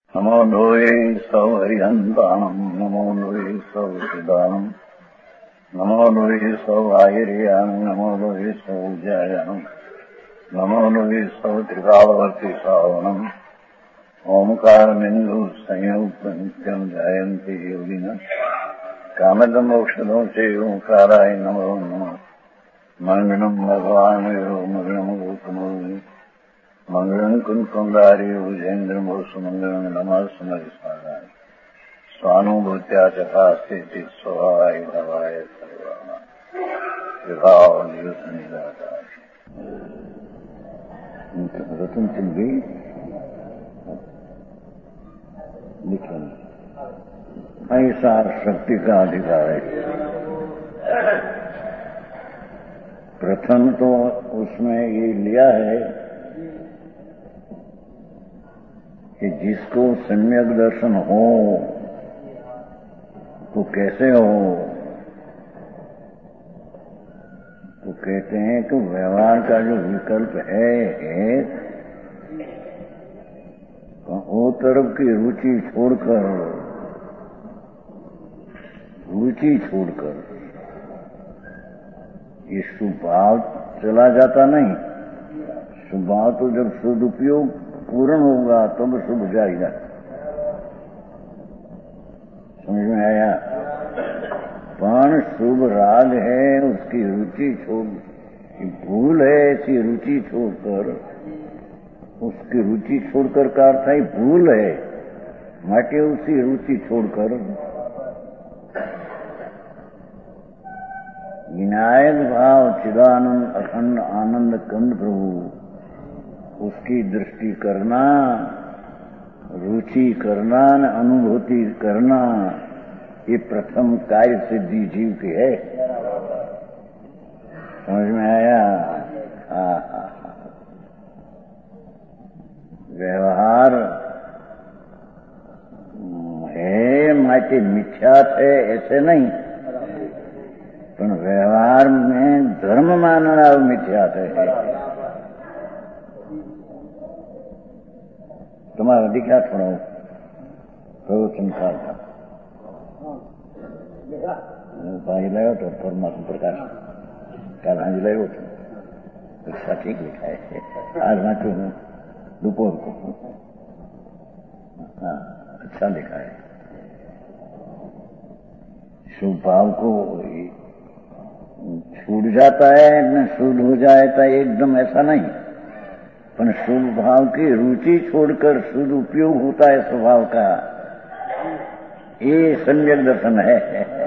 नमो लोये सौहरिहन्ताणम् नमो लोये सौचिदानम् नमो लोये सौभागिर्याम् नमो लोये सौजायाम् नमो लोये सौत्रिकालवर्ति सावनम् ओंकारबिन्दु संयुक्त नित्यम् जायन्ति योगिनः कामदमोक्षदो च ओंकाराय नमो नमः मङ्गलम् भगवान् मङ्गलम् गौतमो मंगलम कुंकुंदारी उजेन्द्रमोसु मंगलम नमः समरिस्मराय स्वानुभूत्या चकास्ते स्वभावाय भवाय सर्वाणा विभाव नियुतनिदाताय रतन चल गई लिखन ऐसा शक्ति का अधिकार है। प्रथम तो उसमें ये लिया है कि जिसको सम्यक दर्शन हो तो कैसे हो, तो कहते हैं कि व्यवहार का जो विकल्प है तो वो तरफ की रुचि छोड़कर ये स्वभाव चला जाता नहीं। स्वभाव तो जब सदुपयोग पूर्ण होगा तब तो शुभ जाएगा। समझ में आया? पण शुभ राग है उसकी रुचि भूल है, ऐसी रुचि छोड़कर, उसकी रुचि छोड़कर का अर्थ है भूल है, माटे उसी रुचि छोड़कर विनायक भाव चिदानंद अखंड आनंद कंद प्रभु उसकी दृष्टि करना, रुचि करना, अनुभूति करना, ये प्रथम कार्य सिद्धि जीव की है। समझ में आया? व्यवहार है माटे मिथ्यात है ऐसे नहीं, पर व्यवहार में धर्म मानना मिथ्यात है। तुम्हारा दिखा थोड़ा प्रवचन काल का भाई लायो तो परमात्मा प्रकाश काल हाजी लायो तो अच्छा ठीक लिखा है। आज वाँचो हूँ दोपहर को, हाँ अच्छा लिखा है। शुभ भाव को छूट जाता है न शुद्ध हो जाता है एकदम, ऐसा नहीं, पर शुभ भाव की रुचि छोड़कर शुद्ध उपयोग होता है स्वभाव का, ये सम्यक दर्शन है।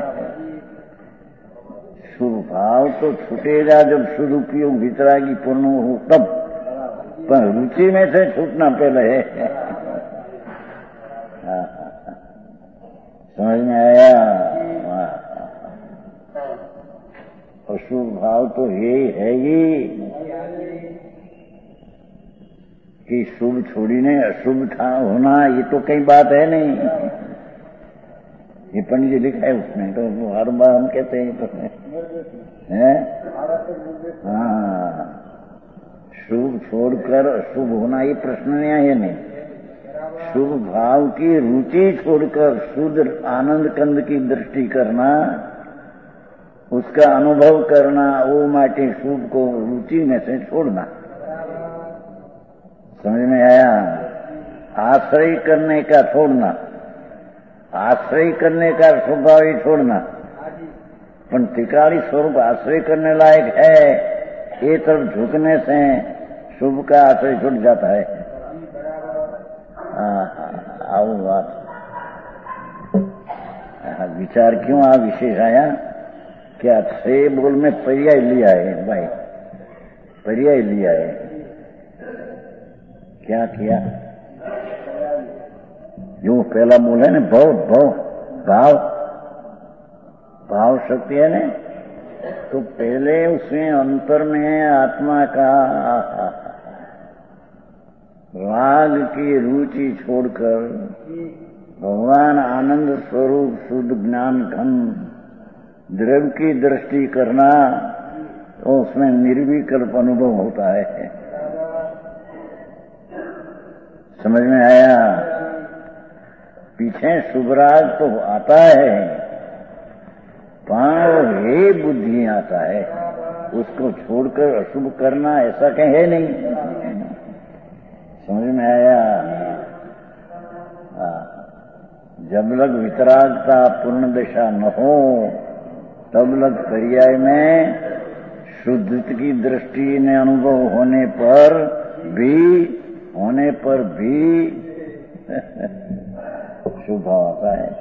शुभ भाव तो छूटेगा जब शुद्ध उपयोग वितरागी पूर्ण हो तब, पर रुचि में से छूटना पहले है। समझ में आया? और शुभ भाव तो यही है ही कि शुभ छोड़ीने अशुभ होना, ये तो कई बात है नहीं। ये पंडित जी लिखा है उसमें, तो हर बार हम कहते हैं तो है। हाँ, शुभ छोड़कर अशुभ होना ये प्रश्न है नहीं। शुभ भाव की रुचि छोड़कर शुद्ध आनंद कंद की दृष्टि करना, उसका अनुभव करना, वो माटे शुभ को रुचि में से छोड़ना। समझ में आया? आश्रय करने का छोड़ना, आश्रय करने का स्वभाव ही छोड़ना, पर त्रिकाली स्वरूप आश्रय करने लायक है, ये तरफ झुकने से शुभ का आश्रय छूट जाता है। आओ बात विचार क्यों आ विशेष आया? क्या 6 बोल में पर्याय लिया है भाई, पर्याय लिया है। क्या किया? जो पहला बोल है ना भाव शक्ति है ना, तो पहले उसमें अंतर में आत्मा का राग की रुचि छोड़कर भगवान आनंद स्वरूप शुद्ध ज्ञान घन द्रव्य की दृष्टि करना, तो उसमें निर्विकल्प अनुभव होता है। समझ में आया? पीछे शुभ राग तो आता है, पर हे बुद्धि आता है, उसको छोड़कर अशुभ करना ऐसा कहीं है नहीं। समझ में आया? जब लग वितरागता पूर्ण दशा न हो, तब लग पर्याय में शुद्ध की दृष्टि ने अनुभव होने पर भी शुभ आता है।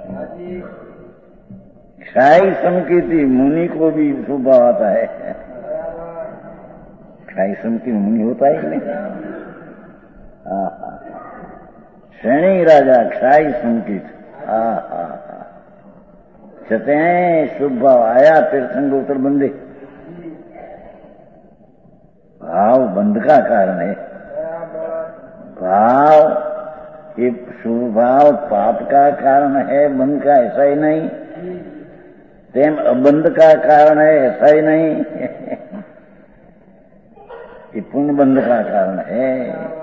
क्षाई समकीर्ति मुनि को भी शुभ आता है। क्षाई समकीर्ति मुनि होता है कि नहीं? श्रेणी राजा क्षाई समकीर्ति कहते हैं शुभ भाव आया, तीर्थंगोत्तर बंदे। भाव बंध का कारण है। भाव ये शुभ भाव पाप का कारण है, बंध का ऐसा ही नहीं। तेम अबंध का कारण है, ऐसा ही नहीं। ये पुण्य बंध का कारण है।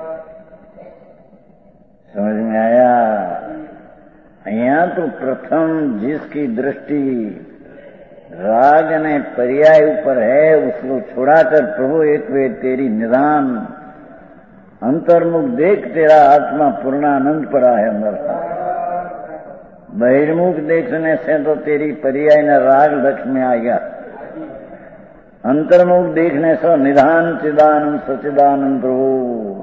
समझ में आया? यहाँ तो प्रथम जिसकी दृष्टि राग ने पर्याय ऊपर है, उसको छुड़ाकर प्रभु एक वे तेरी निधान अंतर्मुख देख, तेरा आत्मा पूर्णानंद पड़ा है अंदर। बहिर्मुख देखने से तो तेरी पर्याय न राग लक्ष्य में आएगा, अंतर्मुख देखने से निधान चिदानंद सचिदानंद प्रभु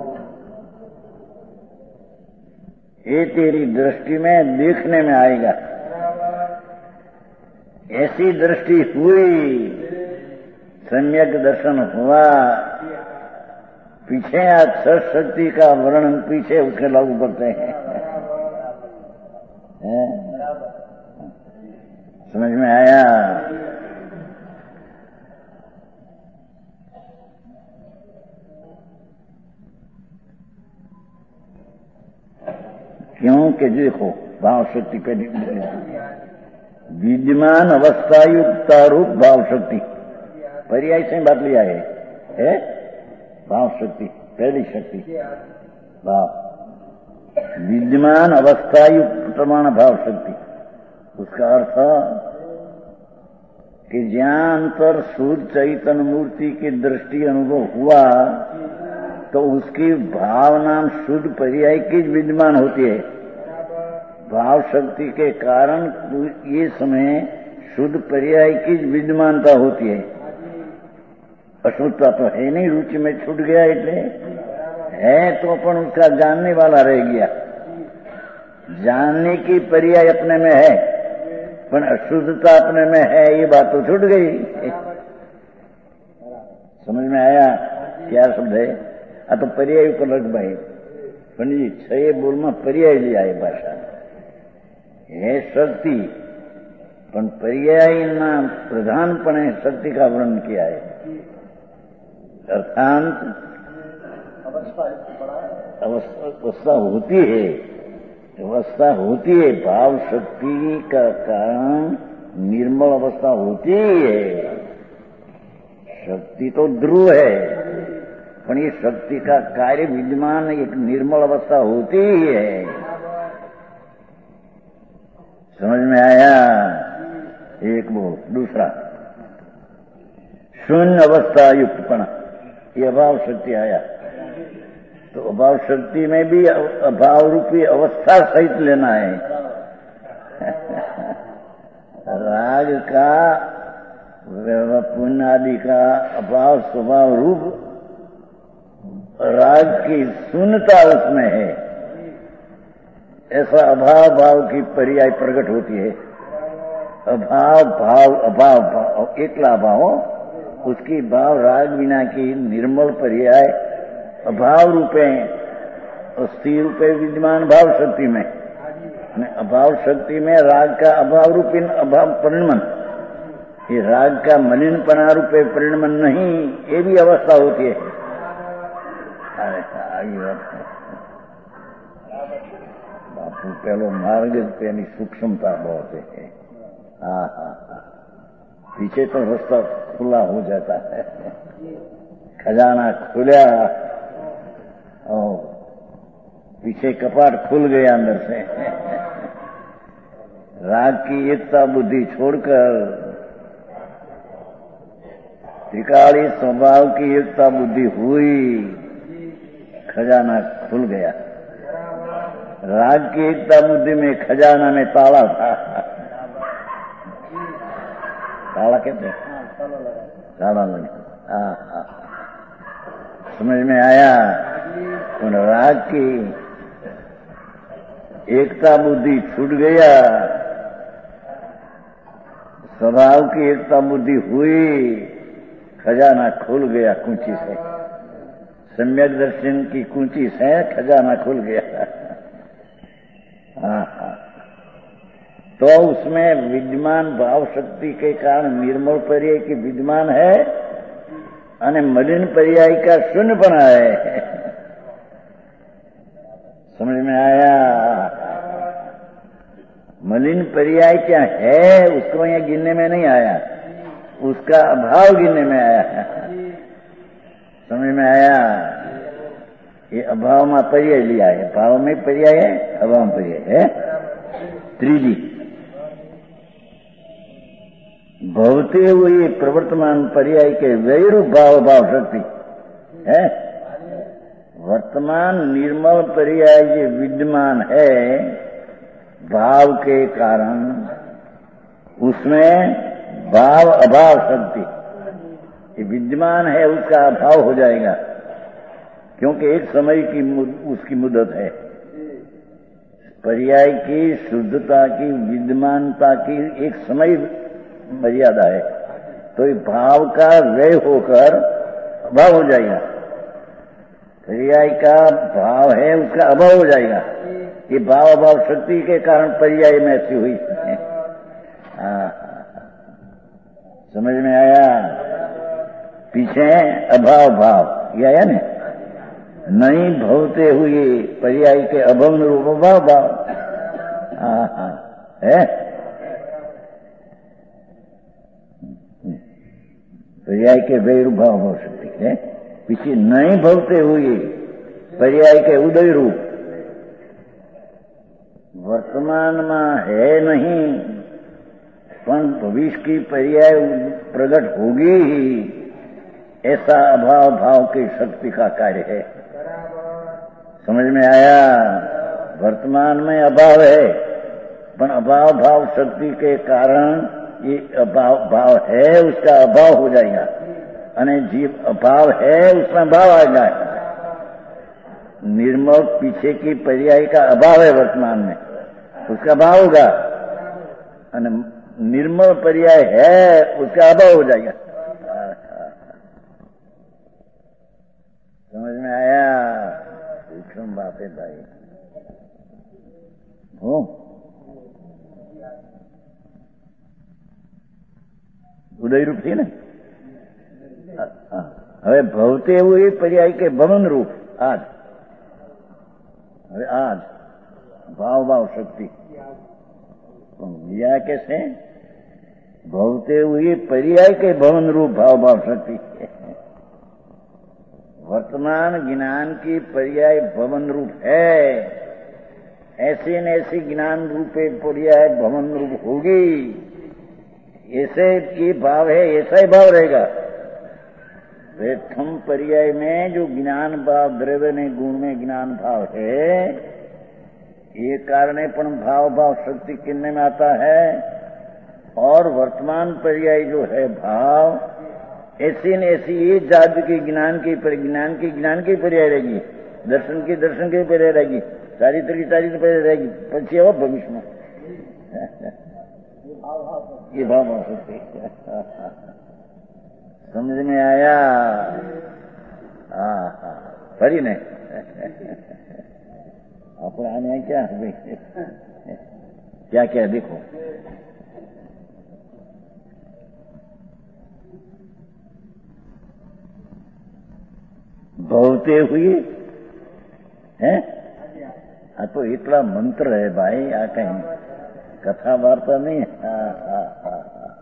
ये तेरी दृष्टि में देखने में आएगा। ऐसी दृष्टि हुई, सम्यक दर्शन हुआ, पीछे आज शक्ति का वर्णन पीछे उसके लागू करते हैं। समझ में आया? क्योंकि देखो भाव शक्ति पहली विद्यमान अवस्थायुक्ता रूप भाव शक्ति, पर्याय से बात लिया है भाव शक्ति पहली शक्ति भाव विद्यमान अवस्थायुक्त प्रमाण भाव शक्ति। उसका अर्थ कि ज्ञान पर शुद्ध चैतन्य मूर्ति की दृष्टि अनुभव हुआ तो उसकी भावना शुद्ध पर्याय की विद्यमान होती है। भाव शक्ति के कारण ये समय शुद्ध पर्याय की विद्यमानता होती है। अशुद्धता तो है नहीं, रुचि में छूट गया, इसलिए है तो अपन उसका जानने वाला रह गया। जानने की पर्याय अपने में है, पर अशुद्धता अपने में है, ये बात तो छूट गई। समझ में आया क्या शब्द है? तो पर्याय को लग भाई पंडित जी 6 बोल में पर्याय लिया है भाषा है शक्ति, पण पर्याय ना प्रधानपणे शक्ति का वर्णन किया है। अर्थात अवस्था होती है, भाव शक्ति का कारण निर्मल अवस्था होती है। शक्ति तो ध्रुव है, पर ये शक्ति का कार्य विद्यमान एक निर्मल अवस्था होती ही है। समझ में आया? एक वो दूसरा शून्य अवस्था युक्तपना, ये अभाव शक्ति आया तो अभाव शक्ति में भी अभाव रूपी अवस्था सहित लेना है। राग का पुण्य आदि का अभाव स्वभाव रूप राग की शून्यता उसमें है, ऐसा अभाव भाव की पर्याय प्रकट होती है। अभाव भाव अभाव भाव एकला भाव, उसकी भाव राग विना की निर्मल पर्याय अभाव रूपे और स्थिर रूपे विद्यमान भाव शक्ति में, अभाव शक्ति में राग का अभाव रूपी अभाव परिणमन, ये राग का मलिनपना रूपे परिणमन नहीं, ये भी अवस्था होती है। बापू पहलो मार्ग तेनी सूक्ष्मता बहुत है। पीछे तो रास्ता खुला हो जाता है, खजाना खुला और पीछे कपाट खुल गया अंदर से। राग की एकता बुद्धि छोड़कर त्रिकाली स्वभाव की एकता बुद्धि हुई, खजाना खुल गया। राग की एकता बुद्धि में खजाना में ताला था। ताला कहते हैं, ताला लगा। समझ में आया? उन राग की एकता बुद्धि छूट गया, स्वभाव की एकता बुद्धि हुई, खजाना खुल गया कुंची से। सम्यक दर्शन की कुंची से खजाना खुल गया। तो उसमें विद्यमान भाव शक्ति के कारण निर्मल पर्याय की विद्यमान है और मलिन पर्याय का शून्यपना है। समझ में आया? मलिन पर्याय क्या है उसको यहाँ गिनने में नहीं आया, उसका अभाव गिनने में आया है। समझ में आया? ये अभाव में पर्याय लिया है, भाव में पर्याय है, अभाव में पर्याय है। त्रिजी भवते हुए प्रवर्तमान पर्याय के वैरूप भाव भाव शक्ति है। वर्तमान निर्मल पर्याय जो विद्यमान है भाव के कारण, उसमें भाव अभाव शक्ति ये विद्यमान है, उसका अभाव हो जाएगा, क्योंकि एक समय की उसकी मुद्दत है। पर्याय की शुद्धता की विद्यमानता की एक समय मर्यादा है, तो ये भाव का व्यय होकर अभाव हो जाएगा। पर्याय का भाव है, उसका अभाव हो जाएगा। ये भाव अभाव शक्ति के कारण पर्याय में ऐसी हुई। समझ में आया? पीछे अभाव भाव ये आया ना, नहीं भवते हुए पर्याय के अभंग रूप अभाव भाव है। पर्याय के वैरूप भाव भाव शक्ति है। पीछे नहीं भवते हुए पर्याय के उदय रूप वर्तमान में है नहीं, पर भविष्य की पर्याय प्रकट होगी ही, ऐसा अभाव भाव की शक्ति का कार्य है। समझ में आया? वर्तमान में अभाव है, पर अभाव भाव शक्ति के कारण ये अभाव भाव है, उसका अभाव हो जाएगा। अने जीव अभाव है, उसमें भाव आ जाए। निर्मल पीछे की पर्याय का अभाव है वर्तमान में, उसका भाव होगा। अने निर्मल पर्याय है, उसका अभाव हो जाएगा। समझ में आया? सूक्ष्म बात है भाई। हो उदय रूप थी ने, હવે ભવતે એવું એ પર્યાય કે ભવન રૂપ આજ, હવે આજ ભાવ ભાવ શક્તિ બીજા કે છે ભવતે એવું એ પર્યાય કે ભવન रूप भाव भाव शक्ति। वर्तमान ज्ञान की पर्याय भवन रूप है, ऐसी न ऐसी ज्ञान रूपे पर्याय भवन रूप होगी। ऐसे ये भाव है, ऐसा ही भाव रहेगा। प्रथम पर्याय में जो ज्ञान भाव द्रव्य ने गुण में ज्ञान भाव है, ये कारणेपण भाव भाव शक्ति किन्ने में आता है। और वर्तमान पर्याय जो है भाव, ऐसी न ऐसी ये जाति की ज्ञान की पर्याय रहेगी, दर्शन की पर्याय रहेगी, चारित्र की पर्याय रहेगी, पक्षी और भविष्य में ये भाव भाव शक्ति। समझ में आया? फरी नहीं अपने आने क्या क्या क्या देखो। भवते हुए हैं, तो इतना मंत्र है भाई, आ कहीं कथा वार्ता नहीं है।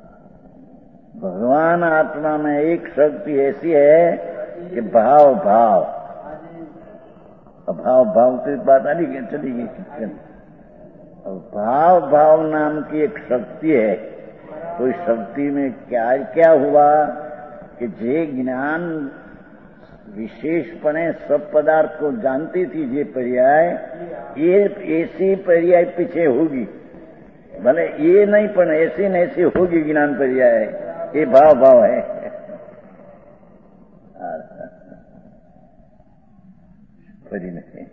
भगवान आत्मा में एक शक्ति ऐसी है कि भाव भाव अभाव भाव की बात आ रही चली गई। भाव भाव नाम की एक शक्ति है। तो इस शक्ति में क्या क्या हुआ कि जे ज्ञान विशेषपणे सब पदार्थ को जानती थी, ये पर्याय, ये ऐसी पर्याय पीछे होगी, भले ये नहीं पण ऐसी न ऐसी होगी ज्ञान पर्याय। ये भाव भाव है। फरी नहीं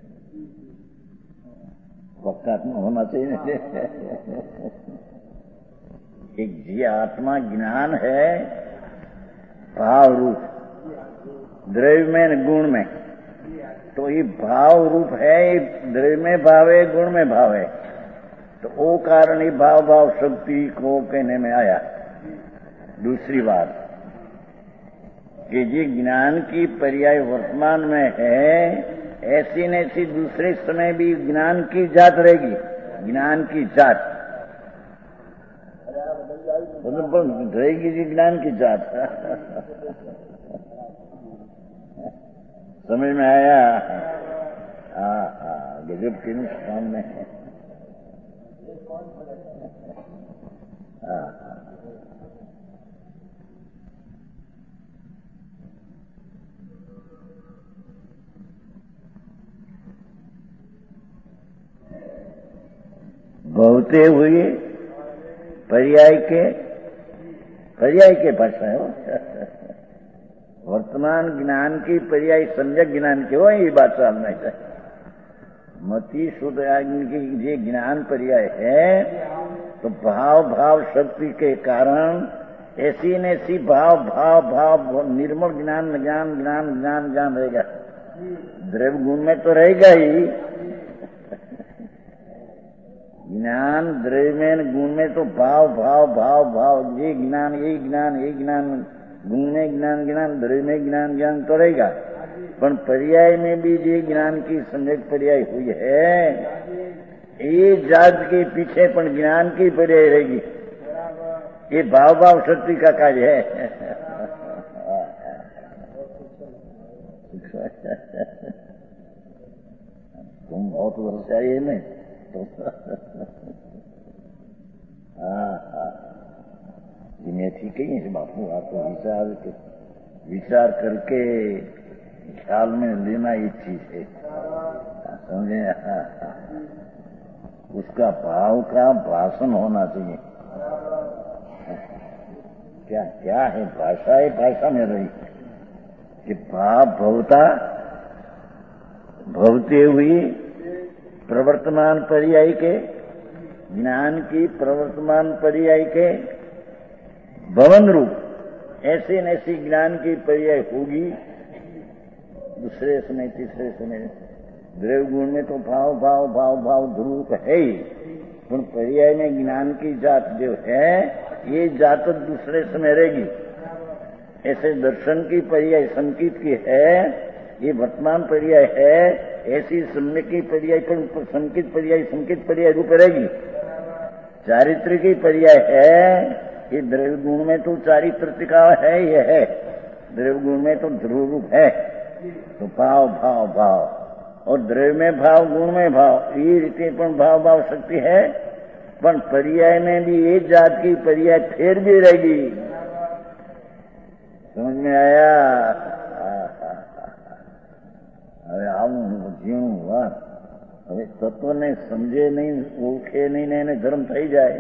वक्तात्मा होना चाहिए। एक जी आत्मा ज्ञान है भाव रूप, द्रव्य में गुण में, तो ये भाव रूप है, द्रव्य में भाव है, गुण में भाव है, तो वो कारण ही भाव भाव शक्ति को कहने में आया। दूसरी बात कि ये ज्ञान की पर्याय वर्तमान में है, ऐसी न ऐसी दूसरे समय भी ज्ञान की जात रहेगी, ज्ञान की जात रहेगी जी, ज्ञान की जात। समझ में आया? गजब के निष्ठान में है। बहुते हुए पर्याय के भाषा है। वर्तमान ज्ञान की पर्याय सम्यक ज्ञान के हो, ये बात समझना चाहिए। मति शुद्ध की ये ज्ञान पर्याय है, तो भाव भाव शक्ति के कारण ऐसी न ऐसी भाव भाव भाव निर्मल ज्ञान ज्ञान ज्ञान ज्ञान ज्ञान रहेगा। द्रव्य गुण में तो रहेगा ही ज्ञान, द्रव्य में गुण में तो भाव भाव भाव भाव, ये ज्ञान ये ज्ञान ये ज्ञान, गुण में ज्ञान ज्ञान, द्रव्य में ज्ञान ज्ञान तो रहेगा, पर पर्याय में भी ये ज्ञान की सम्यक पर्याय हुई है, ये जात के पीछे पण ज्ञान की पर्याय रहेगी। ये भाव भाव शक्ति का कार्य है। तुम बहुत वर्ष आई है नहीं तो ये ठीक है बापू, आपको विचार करके ख्याल में लेना ये चीज है, समझे? उसका भाव का भाषण होना चाहिए। क्या क्या है भाषा? है भाषा में रही कि भाव भवता भवते हुई प्रवर्तमान पर्याय के, ज्ञान की प्रवर्तमान पर्याय के भवन रूप ऐसे न ऐसी ज्ञान की पर्याय होगी दूसरे समय तीसरे समय। द्रव्य गुण में तो भाव भाव भाव भाव ध्रुव है ही, उन पर्याय में ज्ञान की जात जो है, ये जात दूसरे समय रहेगी। ऐसे दर्शन की पर्याय संकेत की है, ये वर्तमान पर्याय है, ऐसी सम्यक की पर्याय पर संकेत पर्याय रूप रहेगी। चारित्र की पर्याय है, ये द्रव्य गुण में तो चारित्र का है, ये है द्रव्य गुण में तो ध्रुव रूप है, तो भाव भाव भाव, और द्रव्य में भाव गुण में भाव, ये रीति पण भाव भाव शक्ति है, पण पर्याय में भी एक जात की पर्याय फिर भी रहेगी। समझ में आया? હવે આવું જીણું વાત, હવે તત્વને સમજે નહીં, ઓળખે નહીં ને એને ધર્મ થઈ જાય।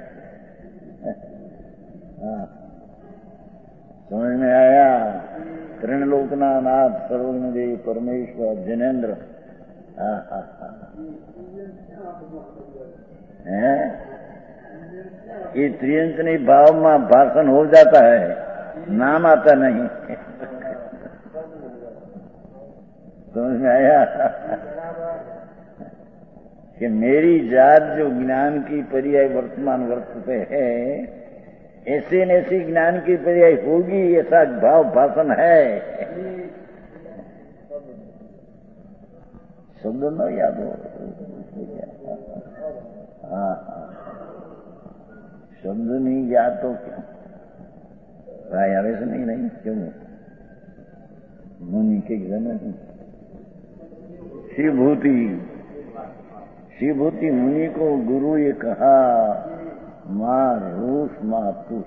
समझ में आया? त्रिलोकना नाथ सर्वज्ञदेव परमेश्वर जिनेन्द्र ये त्रियंतनी भाव में भाषण हो जाता है, नाम आता नहीं। समझ में आया कि मेरी जात जो ज्ञान की पर्याय वर्तमान वर्तते है, ऐसे न ऐसी ज्ञान की पर्याय होगी, ऐसा भाव भाषण है। शब्द न याद हो? हाँ, शब्द नहीं याद तो क्या भाई? आवे से नहीं क्यों? मुनि के घर में शिवभूति शिवभूति मुनि को गुरु ये कहा, मां रूस मां तुस,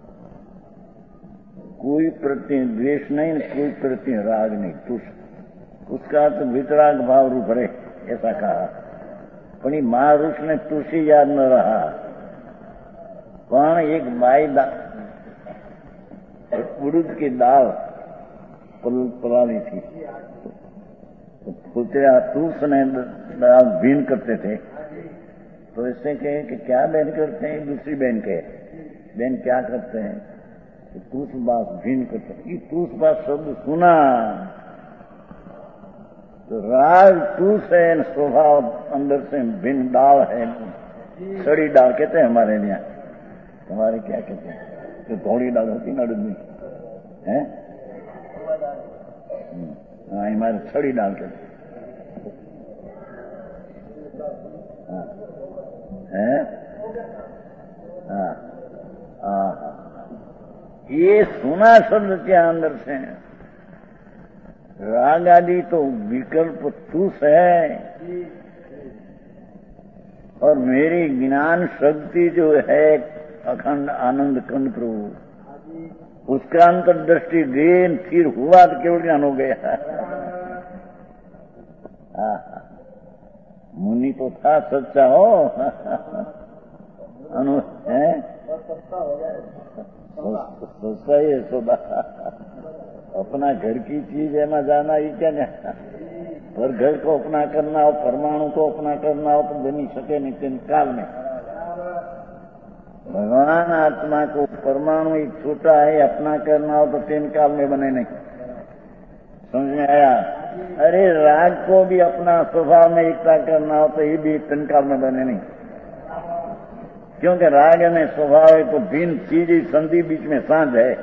कोई प्रति द्वेष नहीं, कोई प्रति राग नहीं, तुस उसका तो वितराग भाव रूप रहे, ऐसा कहा। पण मां रूस ने तुलसी याद न रहा। पण एक बाई उड़द की दाल पलानी थी, तो पुतरा तुलस ने दाल भीन करते थे, तो इससे कहे कि क्या बहन करते हैं? दूसरी बहन कहे, बहन क्या करते हैं? तो तुलस बास भीन करते हैं। ये तुलस बास शब्द सुना तो राग तुलस है, स्वभाव अंदर से भिन्न डाल है, सड़ी डाल कहते हैं हमारे यहाँ। हमारे क्या कहते हैं? जो थोड़ी डाल होती ना उड़द में है, हाँ हमारे छड़ी डाल के है, हाँ हाँ, ये सुना शब्द क्या अंदर से। राग आदि तो विकल्प तुस है, और मेरी ज्ञान शक्ति जो है अखंड आनंद कंद प्रभु, उसका अंतर्दृष्टि गेन फिर हुआ तो केवल ज्ञान हो गया। मुनि तो था सच्चा हो अनु है सच्चा ही है सदा। अपना घर की चीज है में जाना ही क्या नहीं, पर घर को अपना करना हो, परमाणु को अपना करना हो तो बनी सके नहीं तीन काल में। भगवान आत्मा को परमाणु एक छोटा है, अपना करना हो तो तीन काल में बने नहीं। समझ में आया? अरे राग को भी अपना स्वभाव में एकता करना हो तो ये भी तीन काल में बने नहीं, क्योंकि राग में स्वभाव है तो भिन्न चीज ही संधि बीच में सांझ है।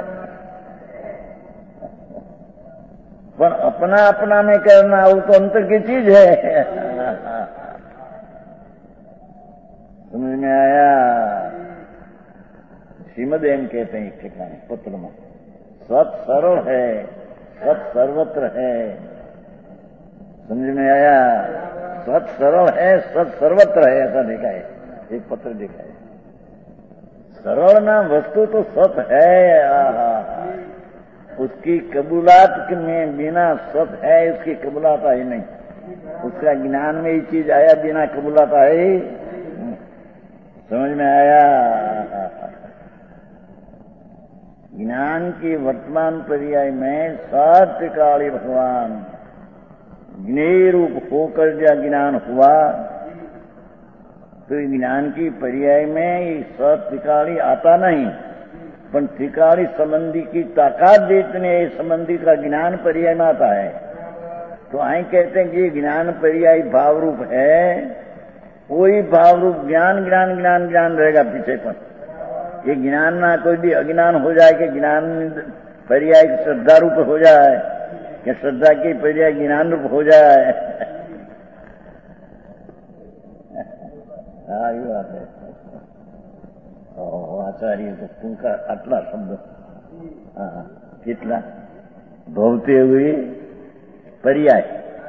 पर अपना अपना में करना वो तो अंतर की चीज है। समझ में आया? श्रीमद एम कहते हैं एक ठिकाने पत्र में, सत सरल है, सत सर्वत्र है। समझ में आया? सत सरल है, सत सर्वत्र है, ऐसा देखा है, एक पत्र देखा है। सरल ना वस्तु तो सत है, उसकी कबूलात में बिना सत है, उसकी कबूलात आई नहीं। उसका ज्ञान में ही चीज आया, बिना कबूलात आई। समझ में आया? ज्ञान की वर्तमान पर्याय में सात्विकाली भगवान ज्ञेय रूप होकर जब ज्ञान हुआ तो ज्ञान की पर्याय में सात्विकाली आता नहीं, पर त्रिकाली संबंधी की ताकत जितने संबंधी का ज्ञान पर्याय में आता है। तो आई कहते हैं कि ज्ञान पर्याय भाव रूप है, कोई भाव रूप ज्ञान ज्ञान ज्ञान ज्ञान रहेगा पीछे पर। ये ज्ञान ना कोई भी अज्ञान हो जाए कि ज्ञान पर्याय श्रद्धा रूप हो जाए, कि श्रद्धा की पर्याय ज्ञान रूप हो जाए। हाँ ये बात है। आचार्य तो तुमका आटला शब्द कितना भवते हुए पर्याय,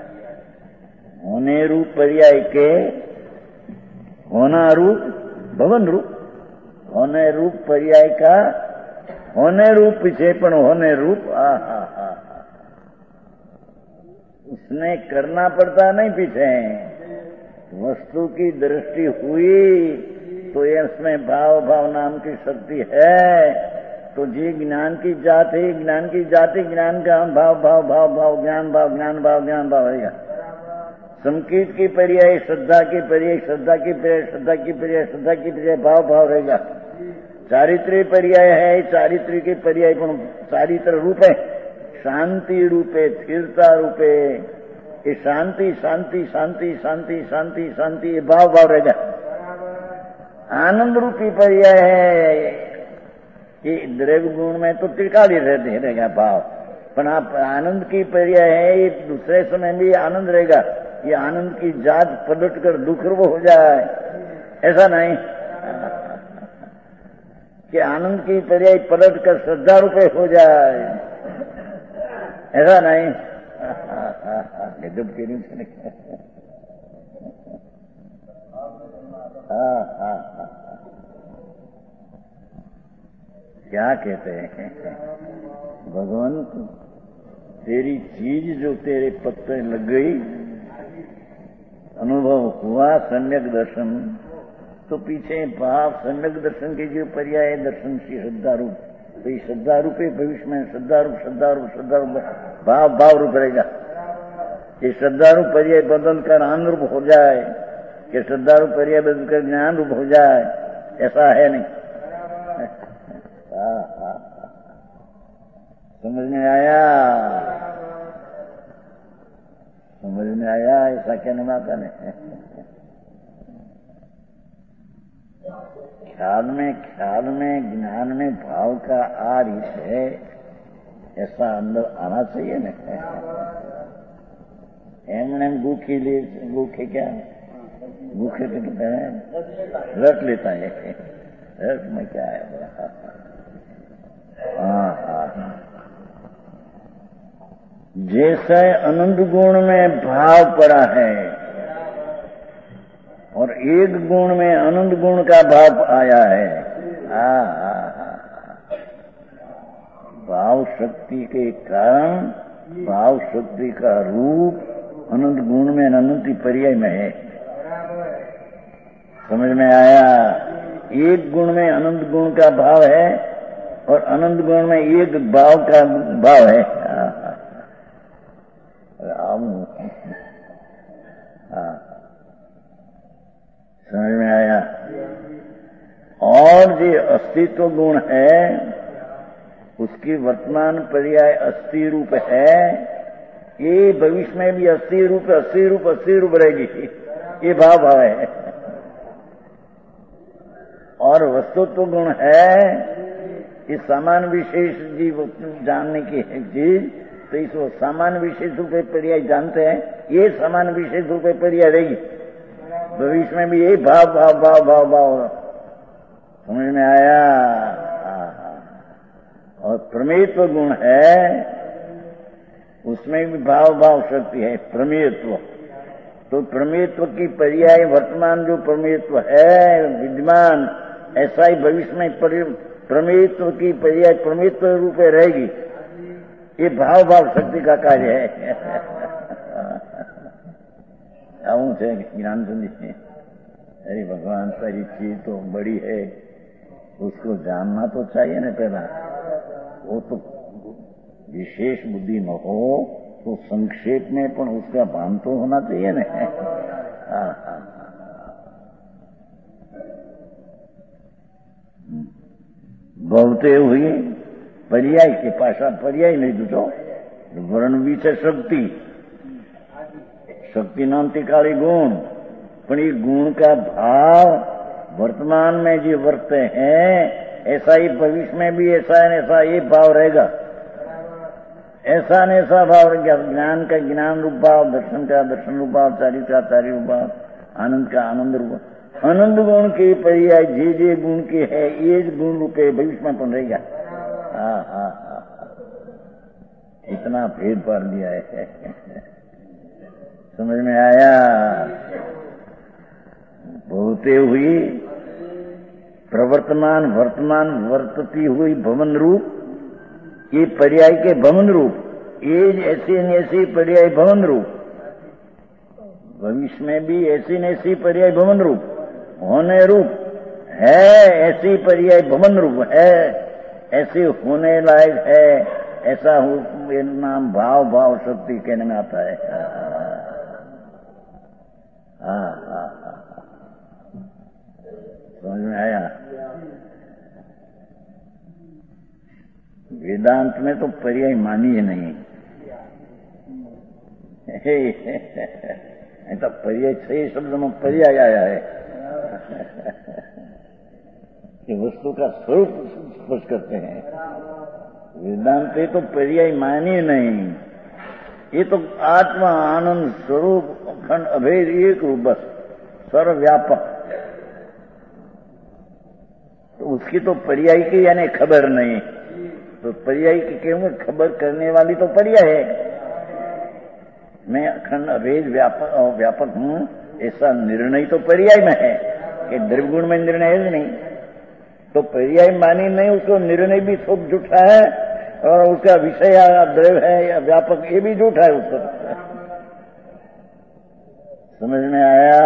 होने रूप पर्याय के होना रूप भवन रूप, होने रूप पर्याय का होने रूप विक्षेपण होने रूप। उसने करना पड़ता नहीं, पीछे वस्तु की दृष्टि हुई तो इसमें भाव भाव नाम की शक्ति है। तो जी ज्ञान की जात है, ज्ञान की जाति ज्ञान का भाव भाव भाव भाव ज्ञान भाव ज्ञान भाव ज्ञान भाव रहेगा। संकीर्त की पर्याय श्रद्धा की पर्याय श्रद्धा की पर्याय श्रद्धा की पर्याय श्रद्धा की पर्याय भाव भाव रहेगा। चारित्र्य पर्याय है, चारित्र्य के पर्याय पण चारित्र रूप है, शांति रूपे स्थिरता रूपे। ये शांति शांति शांति शांति शांति शांति ये भाव भाव रहेगा। आनंद रूपी पर्याय है, ये द्रव्य गुण में तो त्रिकाली रहते रहेगा भाव, पर आप आनंद की पर्याय है, ये दूसरे समय भी आनंद रहेगा। ये आनंद की जात पलट कर दुख रूप हो जाए, ऐसा नहीं कि आनंद की पर्याय पलट कर श्रद्धा रूपे हो जाए, ऐसा नहीं। गजब के नहीं क्या कहते हैं भगवंत, तेरी चीज जो तेरे पत्ते लग गई, अनुभव हुआ सम्यक दर्शन, तो पीछे भाव सम्यक दर्शन के जो पर्याय दर्शन की श्रद्धा रूप, तो ये श्रद्धा रूप भविष्य में श्रद्धा रूप भाव रूप रहेगा। ये श्रद्धा रूप पर्याय बदल कर अनुरूप हो जाए, कि श्रद्धा रूप पर्याय बदल कर ज्ञान रूप हो जाए, ऐसा है नहीं। समझ में आया? समझ में आया? ऐसा कहने माता ने ख्याल में ज्ञान में भाव का आ रीत है, ऐसा अंदर आना चाहिए ना। एम गुखे क्या गुखे तो कहते हैं रट लेता है, रट में क्या है। जैसे आनंद गुण में भाव पड़ा है और एक गुण में आनंद गुण का भाव आया है, भाव शक्ति के कारण भाव शक्ति का रूप अनंत गुण में अनंत पर्याय में है। समझ में आया? एक गुण में अनंत गुण का भाव है और अनंत गुण में एक भाव का भाव है। समझ में आया? और जो अस्तित्व गुण है उसकी वर्तमान पर्याय अस्थि रूप है, ये भविष्य में भी अस्थि रूप रहेगी, ये भाव है। और वस्तुत्व गुण है इस सामान्य विशेष जीव जानने की है चीज, तो इसको सामान्य विशेष रूप पर्याय जानते हैं, ये सामान्य विशेष रूप पर्याय रहेगी भविष्य में भी, यही भाव। समझ में आया? और प्रमेयत्व गुण है, उसमें भी भाव शक्ति है प्रमेयत्व। तो प्रमेयत्व की पर्याय वर्तमान जो प्रमेयत्व है विद्यमान, ऐसा ही भविष्य में प्रमेयत्व की पर्याय प्रमेयत्व रूप में रहेगी। ये भाव शक्ति का कार्य है। आऊं से ज्ञान सुनिए, अरे भगवान सारी चीज तो बड़ी है, उसको जानना तो चाहिए ना पहला। वो तो विशेष बुद्धि न हो तो संक्षेप में पण उसका भान तो होना चाहिए ना। बहुते हुई पर्याय के पासा पर्याय नहीं दूसरो वर्ण विषय शक्ति नामती काली गुण, पण ये गुण का भाव वर्तमान में जो वर्ते हैं ऐसा ही भविष्य में भी ऐसा ये भाव रहेगा। ऐसा न ऐसा भाव रहेगा। ज्ञान का ज्ञान रूप भाव, दर्शन का दर्शन रूप भाव, चारि का चारि रूप भाव, आनंद का आनंद रूप। आनंद गुण के पर्याय जे गुण के है ये गुण रूपे भविष्य में पण रहेगा। इतना भेद पार दिया है। समझ में आया? बहुते हुई प्रवर्तमान वर्तमान वर्तती हुई भवन रूप, ये पर्याय के भवन रूप, ये ऐसे न ऐसी पर्याय भवन रूप, भविष्य में भी ऐसी न ऐसी पर्याय भवन रूप, होने रूप है ऐसी पर्याय भवन रूप है, ऐसे होने लायक है, ऐसा ये नाम भाव शक्ति कहने में आता है। समझ में आया? वेदांत में तो पर्याय मानी ही नहीं। ऐसा पर्याय 6 शब्द में पर्याय आया है कि वस्तु का स्वरूप स्पष्ट करते हैं। वेदांत में तो पर्याय मानी नहीं, ये तो आत्मा आनंद स्वरूप अखंड अभेद एक रूप बस सर्वव्यापक, तो उसकी तो पर्याय की यानी खबर नहीं। तो पर्याय की क्यों खबर करने वाली तो पर्याय है। मैं अखंड अभेद व्यापक हूं ऐसा निर्णय तो पर्याय में है। कि द्रव्य गुण में निर्णय है नहीं, तो पर्याय मानी नहीं, उसको निर्णय भी सब झूठा है और उसका विषय या द्रव्य है या व्यापक ये भी झूठा है उसको। समझ में आया?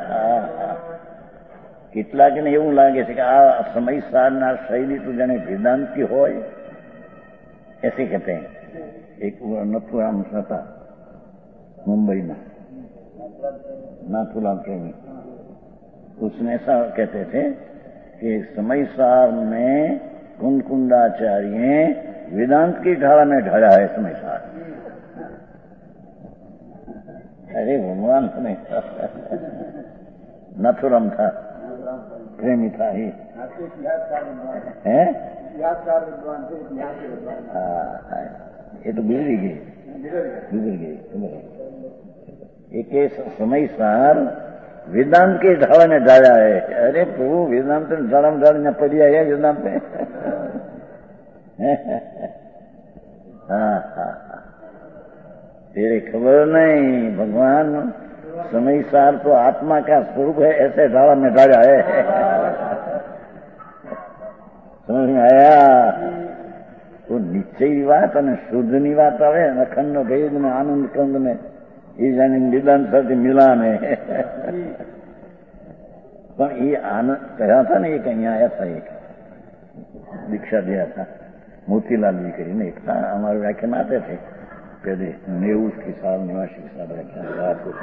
કેટલાકને એવું લાગે છે કે આ સમય સારના શૈલી તો જાણે વેદાંત की હોય ऐसे कहते हैं। एक नथुराम था मुंबई में, नाथुराम प्रेमी, उसने ऐसा कहते थे कि समय सार में कुंकुंडाचार्य वेदांत की ढाला में ढाला है समय सार। अरे भगवान ने नाथुराम था, प्रेमी था ही है। ये तो गुजरी गई, गुजर गई। एक समय सार वेदांत के ढाला में डाला है। अरे प्रभु, वेदांत ढाला में डालना पड़िया है वेदांत में। हाँ, तेरे खबर नहीं, भगवान समय सार तो आत्मा का स्वरूप है, ऐसे ढाला में डाला है। समझ में आया? तो निश्चय बात और शुद्धनी बात आवे, अखंड भेद में आनंद कंद में ये जाने निदान साथ मिलान है। पर ये आनंद कहा था ना, एक અહીંયા आया था, एक दीक्षा दिया था मोतीलाल जी કરીને एक था, हमारे व्याख्यान आते थे पहले 90 के साल, 89 के साल व्याख्यान रात को।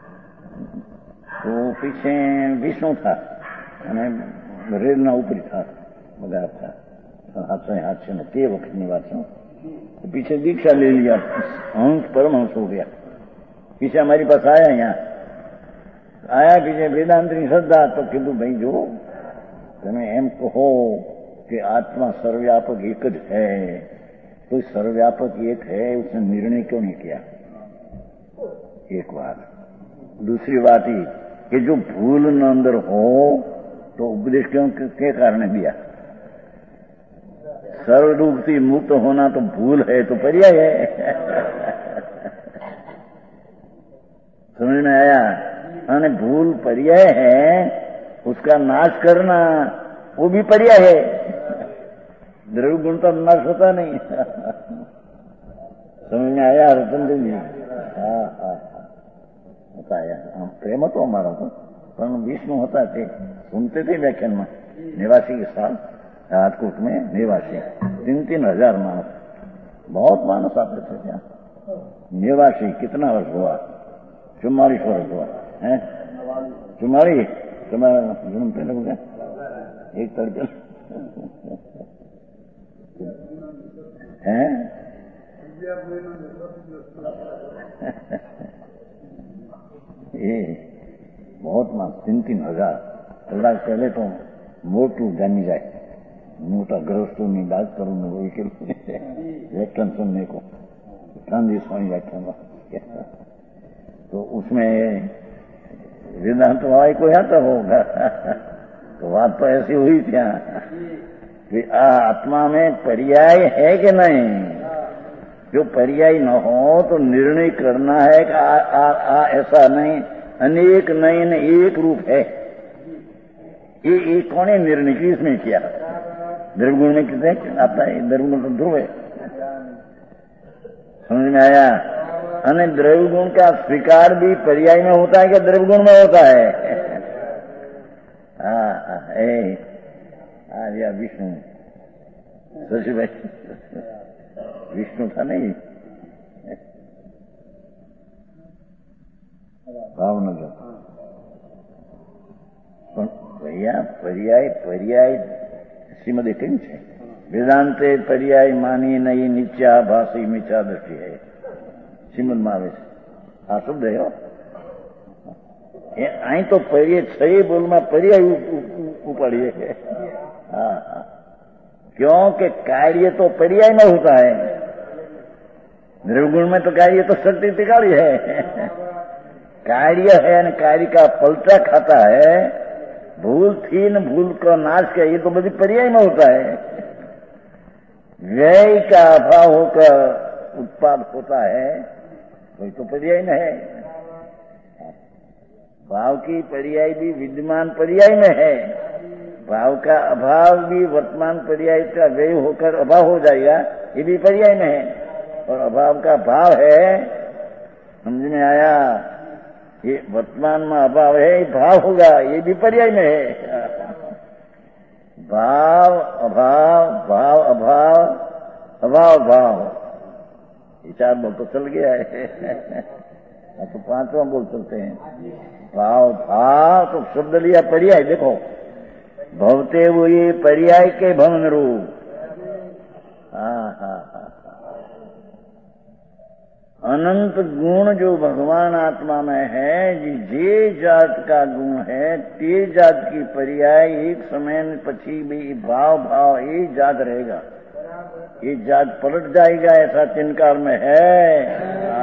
तो पीछे विष्णु था અને રેલના ઉપરી था, बगा था, हाथ से न ते वक्त निवास तो पीछे दीक्षा ले लिया, हंस परमहंस हो गया। पीछे हमारी पास आया, यहाँ आया पीछे वेदांत की श्रद्धा, तो कीधु भाई जो તમે એમ કહો कि आत्मा सर्वव्यापक एक ज है, तो सर्वव्यापक एक है, उसने निर्णय क्यों नहीं किया? एक बात। दूसरी बात ही कि जो भूल न अंदर हो तो उपदेश क्यों के कारण दिया? सर्वरूप से मुक्त होना तो भूल है, तो पर्याय है। समझ में आया? अने भूल पर्याय है, उसका नाश करना वो भी पर्याय है। द्रव्य गुण तो नाश होता नहीं। समझ में आया रतन जी? हाँ हाँ, होता है। प्रेम तो हमारा तो, पर विष्णु होता थे, सुनते थे व्याख्यान में। निवासी के साथ राजकोट में निवासी 3-3 हजार मानस, बहुत मानस आते थे ત્યાં। निवासी कितना वर्ष हुआ? 44 वर्ष हुआ है। 44 तुम्हारा जन्म पहले हो गया, एक तड़के है। ये बहुत मानस 3-3 हजार कलाक पहले तो मोटू जामी जाए, मोटा गृहस्थों में बात करूं मैं वही के व्याख्यान सुनने को, गांधी स्वामी व्याख्यान, तो उसमें वेदांत वाला कोई आता होगा। तो बात तो ऐसी हुई थी कि आत्मा में पर्याय है कि नहीं? जो पर्याय न हो तो निर्णय करना है कि ऐसा नहीं, अनेक नहीं न एक रूप है। ये कौन है निर्णय की? इसमें किया द्रव्यगुण में कितने आता है? द्रव्यगुण तो ध्रुव है। समझ में आया? अने द्रव्य गुण का स्वीकार भी पर्याय में होता है कि द्रव्य गुण में होता है? आर्या विष्णु, शशि भाई विष्णु था नहीं, भावनगर। भैया पर्याय पर्याय श्रीमदे કેમ છે? વેદાંતે पर्याय मानी नहीं, नित्या भाषी मिथ्या दृष्टि है। શ્રીમદમાં આવે છે આ શબ્દ હો। અહીં તો पर्याय 6 બોલમાં पर्याय ઉપાડીએ। हाँ हाँ, क्योंकि कार्य तो पर्याय में होता है। द्रव्यगुण में तो कार्य तो शक्ति तिकाड़ी है, कार्य है और कार्य का पलटा खाता है। भूल थी न भूल का नाश किया, ये तो बड़ी पर्याय में होता है। व्यय का अभाव होकर उत्पाद होता है, कोई तो पर्याय न है। भाव की पर्याय भी विद्यमान पर्याय में है, भाव का अभाव भी वर्तमान पर्याय का व्यय होकर अभाव हो जाएगा, ये भी पर्याय में है, और अभाव का भाव है, समझ में आया? ये वर्तमान में अभाव है, भाव होगा, ये भी पर्याय में है। भाव अभाव, भाव अभाव, अभाव भाव, ये 4 बोल तो चल गया है। तो 5वां बोल चलते हैं। भाव भाव तो शब्द लिया पर्याय, देखो भवते हुए पर्याय के भवन रूप। अनंत गुण जो भगवान आत्मा में है, जे जात का गुण है, ते जात की पर्याय एक समय पछी भी भाव भाव ये जात रहेगा, ये जात पलट जाएगा, ऐसा तिनकार में है।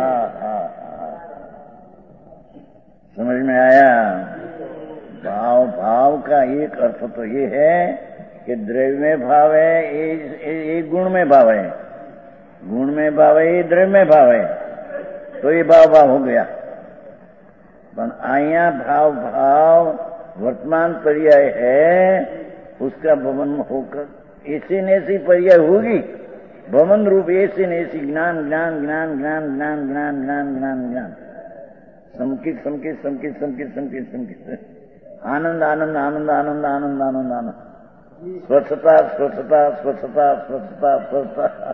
समझ में आया? भाव भाव का एक अर्थ तो ये है कि द्रव्य में भाव है, ये गुण में भाव है, गुण में भाव है, ये द्रव्य में भाव है, तो ये भाव भाव हो गया। पर आया भाव भाव वर्तमान पर्याय है, उसका भवन होकर ऐसी न ऐसी पर्याय होगी, भवन रूप ऐसी न ऐसी ज्ञान ज्ञान ज्ञान ज्ञान ज्ञान ज्ञान ज्ञान ज्ञान ज्ञान, संकित संकित संकित संकित संकित संकित, आनंद आनंद आनंद आनंद आनंद आनंद आनंद, स्वच्छता स्वच्छता स्वच्छता स्वच्छता स्वच्छता।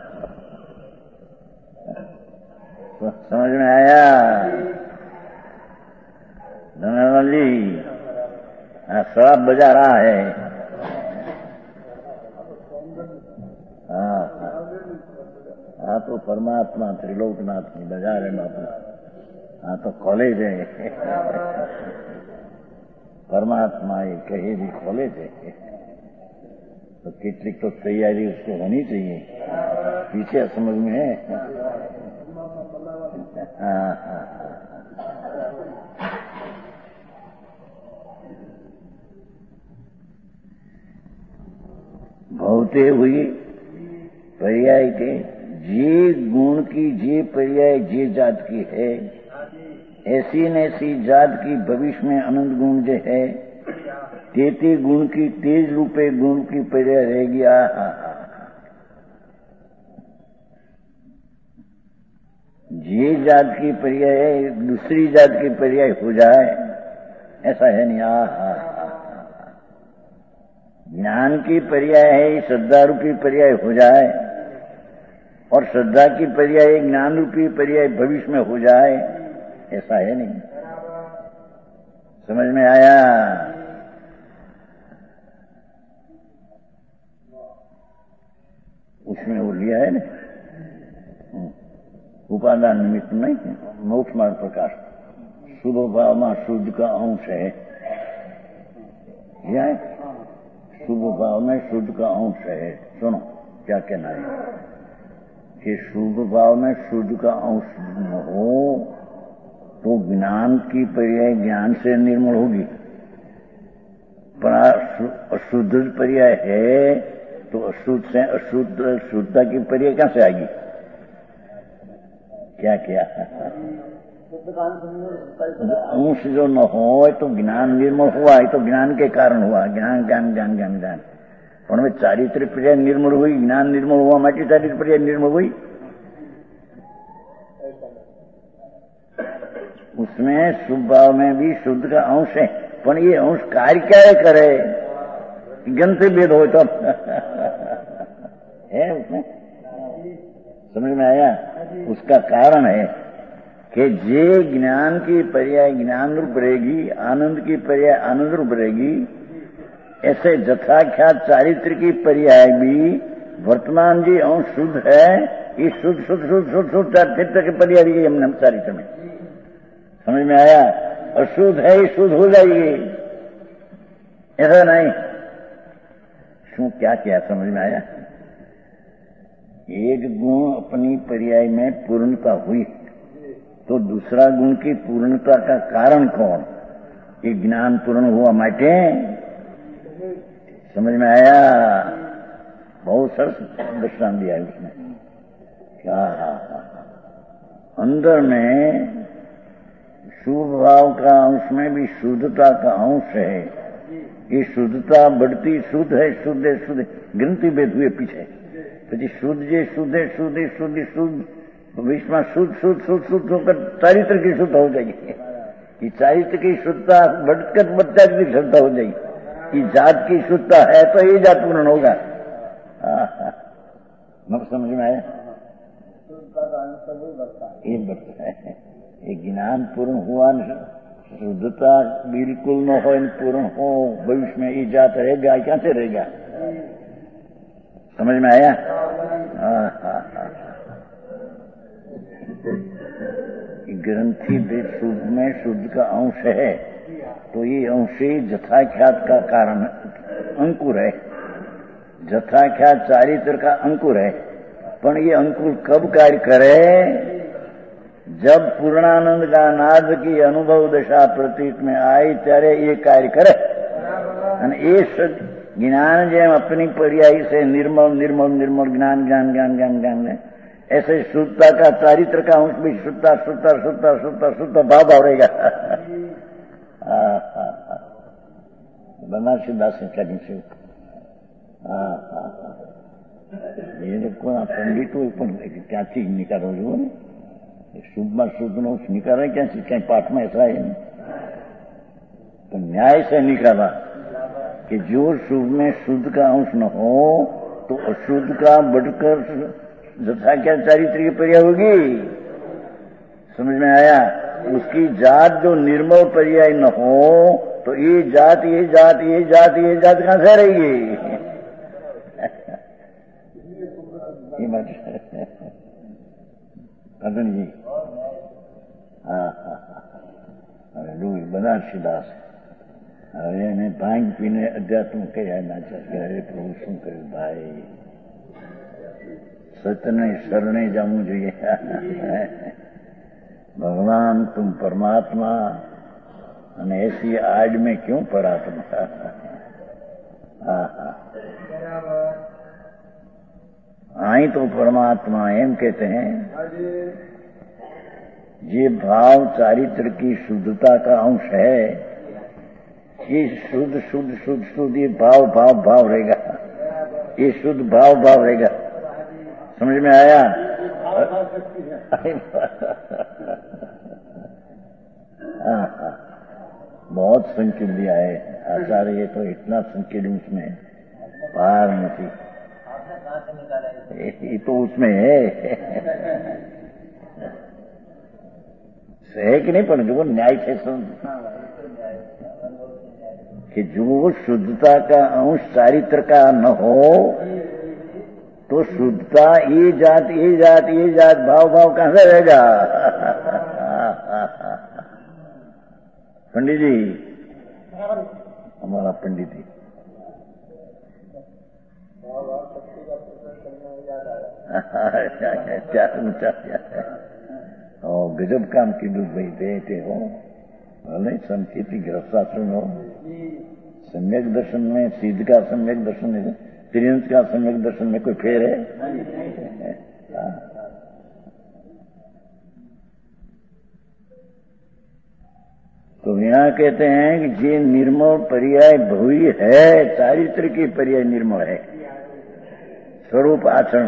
समझ में आया? धन्यवाद जी। शराब बजा रहा है। हाँ तो परमात्मा त्रिलोकनाथ की बजा रहे बापू। हाँ तो कॉलेज है, परमात्मा ये कहे भी कॉलेज है, तो कितनी तो तैयारी उसको होनी चाहिए, पीछे समझ में है। भवते हुई पर्याय के जे गुण की जे पर्याय जे जात की है, ऐसी न ऐसी जात की भविष्य में अनंत गुण जो है, तेती गुण की तेज रूपे गुण की पर्याय रहेगी। ये जात की पर्याय दूसरी जात की पर्याय हो जाए, ऐसा है नहीं। ज्ञान की पर्याय है, श्रद्धा रूपी पर्याय हो जाए, और श्रद्धा की पर्याय ज्ञान रूपी पर्याय भविष्य में हो जाए, ऐसा है नहीं। समझ में आया? उसमें वो लिया है ना, उपादान निमित्त नहीं, मोक्ष मार्ग प्रकाश, शुभ भाव में शुद्ध का अंश है, यह है शुभ भाव में शुद्ध का अंश है। सुनो क्या कहना है कि शुभ भाव में शुद्ध का अंश हो तो ज्ञान की पर्याय ज्ञान से निर्मल होगी, पर अशुद्ध पर्याय है तो अशुद्ध से अशुद्ध शुद्धता की पर्याय कहां से आएगी? क्या किया? अंश जो न हो तो ज्ञान निर्मल हुआ है, तो ज्ञान के कारण हुआ, ज्ञान ज्ञान ज्ञान ज्ञान ज्ञान, पर चारित्र पर्याय निर्मल हुई, ज्ञान निर्मल हुआ, माटी चारित्र पर्याय निर्मल हुई। उसमें शुभ भाव में भी शुद्ध का अंश है, पर ये अंश कार्य क्या करे, गण से भेद हो तो है उसमें। समझ में आया? उसका कारण है कि जे ज्ञान की पर्याय ज्ञान रूप रहेगी, आनंद की पर्याय आनंद रूप रहेगी, ऐसे जथाख्यात चारित्र की पर्याय भी वर्तमान जी अंश शुद्ध है, ये शुद्ध शुद्ध शुद्ध शुद्ध शुद्ध चारित्र की पर्याय भी हमने चारित्र में। समझ में आया? अशुद्ध है ये शुद्ध हो जाएगी, ऐसा नहीं। शू क्या किया? समझ में आया? एक गुण अपनी पर्याय में पूर्णता हुई तो दूसरा गुण की पूर्णता का कारण कौन? ये ज्ञान पूर्ण हुआ माटे। समझ में आया? बहुत सरस दृष्टांत दिया है उसने। क्या अंदर में शुभ भाव का अंश में भी शुद्धता का अंश है। ये शुद्धता बढ़ती, शुद्ध है, शुद्ध है, शुद्ध गिनती भेद हुए पीछे પછી શુદ્ધ જે શુદ્ધ શુદ્ધ શુદ્ધ શુદ્ધ विश्व शुद्ध शुद्ध शुद्ध शुद्ध होकर चारित्र की शुद्ध हो जाएगी। ये चारित्र की शुद्धता बढ़कर बच्चा की शुद्धता हो जाएगी। ये जात की शुद्धता है तो ये जात पूर्ण होगा। समझ में आया? ये बढ़ता है। ये ज्ञान पूर्ण हुआ, शुद्धता बिल्कुल न हो, पूर्ण हो, भविष्य में ये जात रहेगा, क्या से रहेगा? समझ में आया? ग्रंथि शुद्ध में शुद्ध का अंश है, तो ये अंश ही जथाख्यात का कारण अंकुर है। जथाख्यात चारित्र का अंकुर है, पर ये अंकुर कब कार्य करे? जब पूर्णानंद का नाद की अनुभव दशा प्रतीत में आई ત્યારે ये कार्य करे। અને એ ज्ञान જેમ अपनी पर्यायी से निर्मल निर्मल निर्मल ज्ञान ज्ञान ज्ञान ज्ञान ज्ञान है, ऐसे शुद्धता का चारित्र का अंश भी शुद्धता शुद्धता शुद्धता शुद्धता शुद्ध भाव भाव रहेगा। बनारसी दास से ये लोग पंडितो પણ ક્યાંથી નિકાલો જુઓ ને, શુદ્ધમાં શુદ્ધનો નિકાલે ક્યાંથી? ક્યાંય પાઠમાં ऐसा है नहीं, तो न्याय से निकाला कि जो शुभ में शुद्ध का अंश न हो तो अशुद्ध का बढ़कर जथा क्या चारित्र की पर्याय होगी। समझ में आया? उसकी जात जो निर्मल पर्याय न हो तो ये जात ये जात ये जात ये जात कहां से रहेगी? अर्जुन जी, बनारसी दास હવે એને ભાંગ પીને અધ્યાત્મ કહ્યા ના ચાલે। અરે પ્રભુ શું કર્યું ભાઈ, સત્યને શરણે જવું જોઈએ। भगवान तुम परमात्मा અને ऐसी आड़ में क्यों परात्मा? आई तो परमात्मा एम कहते हैं। ये भाव चारित्र की शुद्धता का अंश है। ये शुद्ध शुद्ध शुद्ध शुद्ध ये भाव भाव भाव रहेगा, ये शुद्ध भाव भाव रहेगा। समझ में आया? बहुत संकेत दिया है आचार्य, ये तो इतना संकेत उसमें पार नहीं, ये तो उसमें है कि नहीं? पर जो न्याय से कि जो शुद्धता का अंश चारित्र का न हो तो शुद्धता ये जात ये जात ये जात भाव भाव कहां से रहेगा? पंडित जी, हमारा पंडित जी गजब काम की दूध भाई देते हो भले संकेती गृहशास्त्र हो, सम्यक दर्शन में सिद्ध का सम्यक दर्शन है, त्रियंश का सम्यक दर्शन में कोई फेर है? तो यहाँ कहते हैं कि ये निर्मल पर्याय भूई है, चारित्र की पर्याय निर्मल है। स्वरूप आचरण,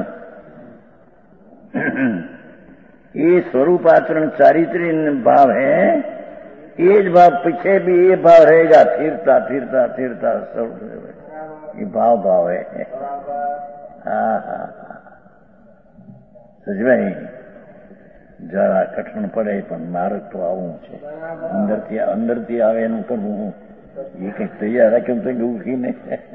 ये स्वरूप आचरण चारित्र भाव है। ये भाव पीछे भी ये भाव रहेगा, फिरता फिरता फिरता सब ये भाव भाव है। समझ में? जरा कठिन पड़े पर मार्ग तो आવું છે। અંદરથી આવે એનું કરવું, એ કંઈક તૈયાર રાખ્યું તો ઉઠીને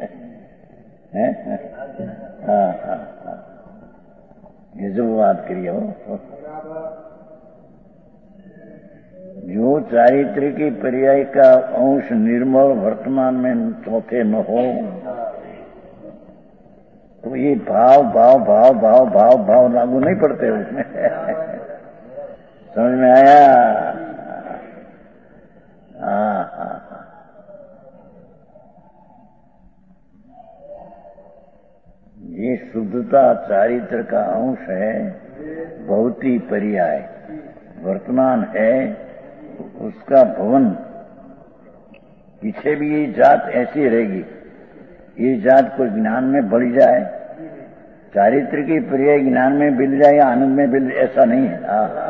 ગજબ વાત કરી हो। जो चारित्र की पर्याय का अंश निर्मल वर्तमान में चौथे न हो तो ये भाव भाव भाव भाव भाव भाव लागू नहीं पड़ते उसमें। समझ में आया? ये शुद्धता चारित्र का अंश है। भौतिक पर्याय वर्तमान है, उसका भवन पीछे भी ये जात ऐसी रहेगी। ये जात को ज्ञान में बढ़ जाए, चारित्र की पर्याय ज्ञान में मिल जाए या आनंद में मिल, ऐसा नहीं है।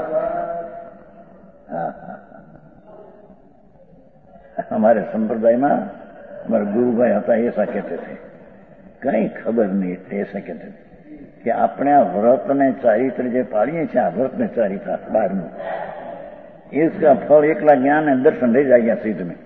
हमारे संप्रदाय में हमारे गुरु भाई होता ऐसा कहते थे, कई खबर नहीं ऐसा कहते थे कि अपने व्रत ने चारित्र जो पाड़िए छे, व्रत ने चारित्र 12 इसका फल एकला ज्ञान है, दर्शन रह जाएगा सिद्ध में।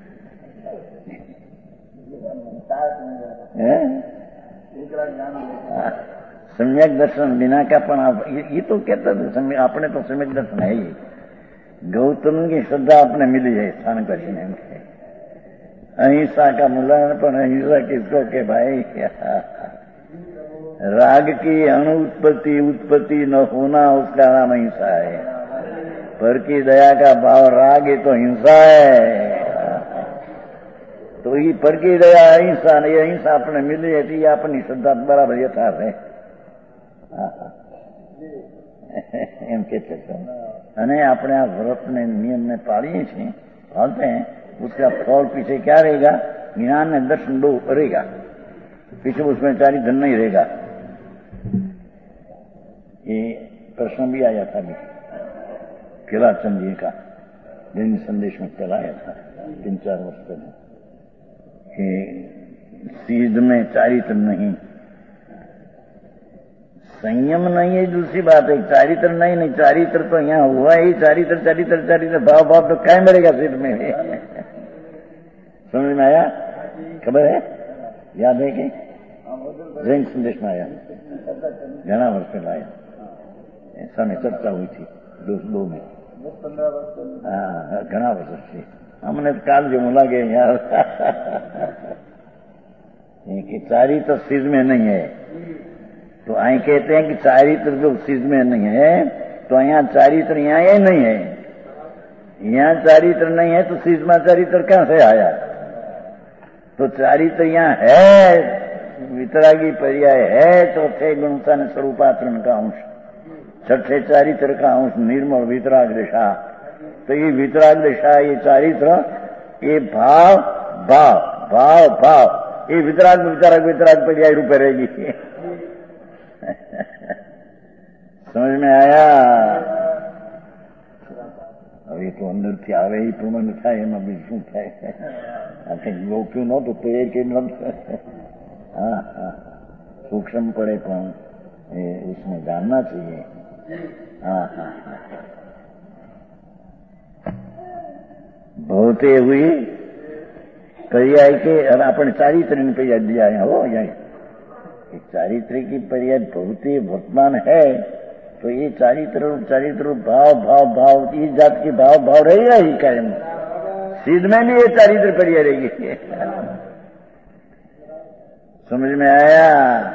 सम्यक दर्शन बिना का ये तो कहता था, अपने तो सम्यक दर्शन है ही। गौतम की श्रद्धा अपने मिली है स्थान कर अहिंसा का मूल्यांकन, पर अहिंसा किसको के भाई? राग की अनुत्पत्ति उत्पत्ति न होना उसका नाम अहिंसा है। पर की दया का भाव राग ये तो हिंसा है। तो ये पर की दया अहिंसा नहीं, अहिंसा अपने मिली है तो ये अपनी श्रद्धा बराबर यथार्थ है। એમ કે છે અને આપણે આ વ્રતને નિયમને પાળીએ છીએ, પાલते हैं, उसका फल पीछे क्या रहेगा? ज्ञान में दर्शन दो रहेगा, पीछे उसमें चारी धन नहीं रहेगा। ये प्रश्न भी आया था अभी केलाचंद जी का, दिन संदेश में चलाया था 3-4 वर्ष पहले कि सीध में चारित्र नहीं, संयम नहीं है दूसरी बात है, चारित्र नहीं चारित्र तो यहाँ हुआ ही, चारित्र चारित्र चारित्र भाव भाव तो क्या मिलेगा सिर में? समझ में आया? खबर है? याद है कि जैन संदेश में आया, घना वर्ष पहले आया, ऐसा में चर्चा हुई थी 2 में। हाँ, घना वर्ष से हमने काल जो मुला गए यार कि चारित्र सिद्ध में नहीं है। तो आई कहते हैं कि चारित्र जो सिद्ध में नहीं है, तो यहाँ चारित्र यहाँ ये नहीं है, यहाँ चारित्र नहीं है तो सिद्ध में चारित्र कहां से आया? तो चारित्र यहाँ है, वितरागी पर्याय है, चौथे गुणता ने स्वरूपाचरण का अंश, छठे चारित्र का अंश निर्मल वितराग दिशा। तो ये वितराग दिशा, ये चारित्र, ये भाव भाव भाव भाव, ये वितराग वितराग वितराग पर्याय रूपे रहेगी। समझ में आया? अभी तो अंदर થી આવે એ પ્રમાણે થાય, એમાં બી શું થાય? આપણે ગોપ્યું નહોતું તો એ કે हाँ सूक्ष्म पड़े पण उसमें जानना चाहिए। हाँ हाँ बहुते हुई पर्याय के अपन चारित्र पर्याय दिया है हो जाए, चारित्र की पर्याय बहुत ही वर्तमान है। तो ये चारित्र भाव भाव भाव, इस जात की भाव भाव रहेगा ही कायम, सिद्ध में भी ये चारित्र पर्याय रहेगी। समझ में आया?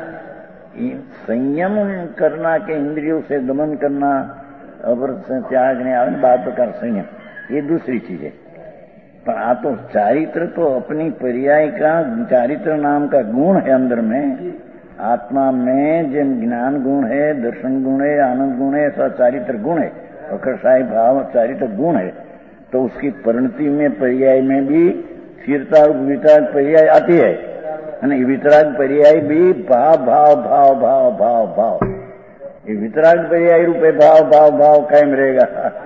संयम करना के इंद्रियों से दमन करना, अवृत से त्यागने आवे बात कर संयम, ये दूसरी चीज है। पर आ तो चारित्र तो अपनी पर्याय का, चारित्र नाम का गुण है अंदर में, आत्मा में जिन ज्ञान गुण है, दर्शन गुण है, आनंद गुण है, ऐसा चारित्र गुण है, अकर्षाय भाव चारित्र गुण है। तो उसकी परिणति में पर्याय में भी स्थिरता वितराग पर्याय आती है, वितराग पर्याय भी भाव भाव भाव भाव भाव भाव, ये वितराग पर्याय रूपे भाव भाव भाव कायम रहेगा।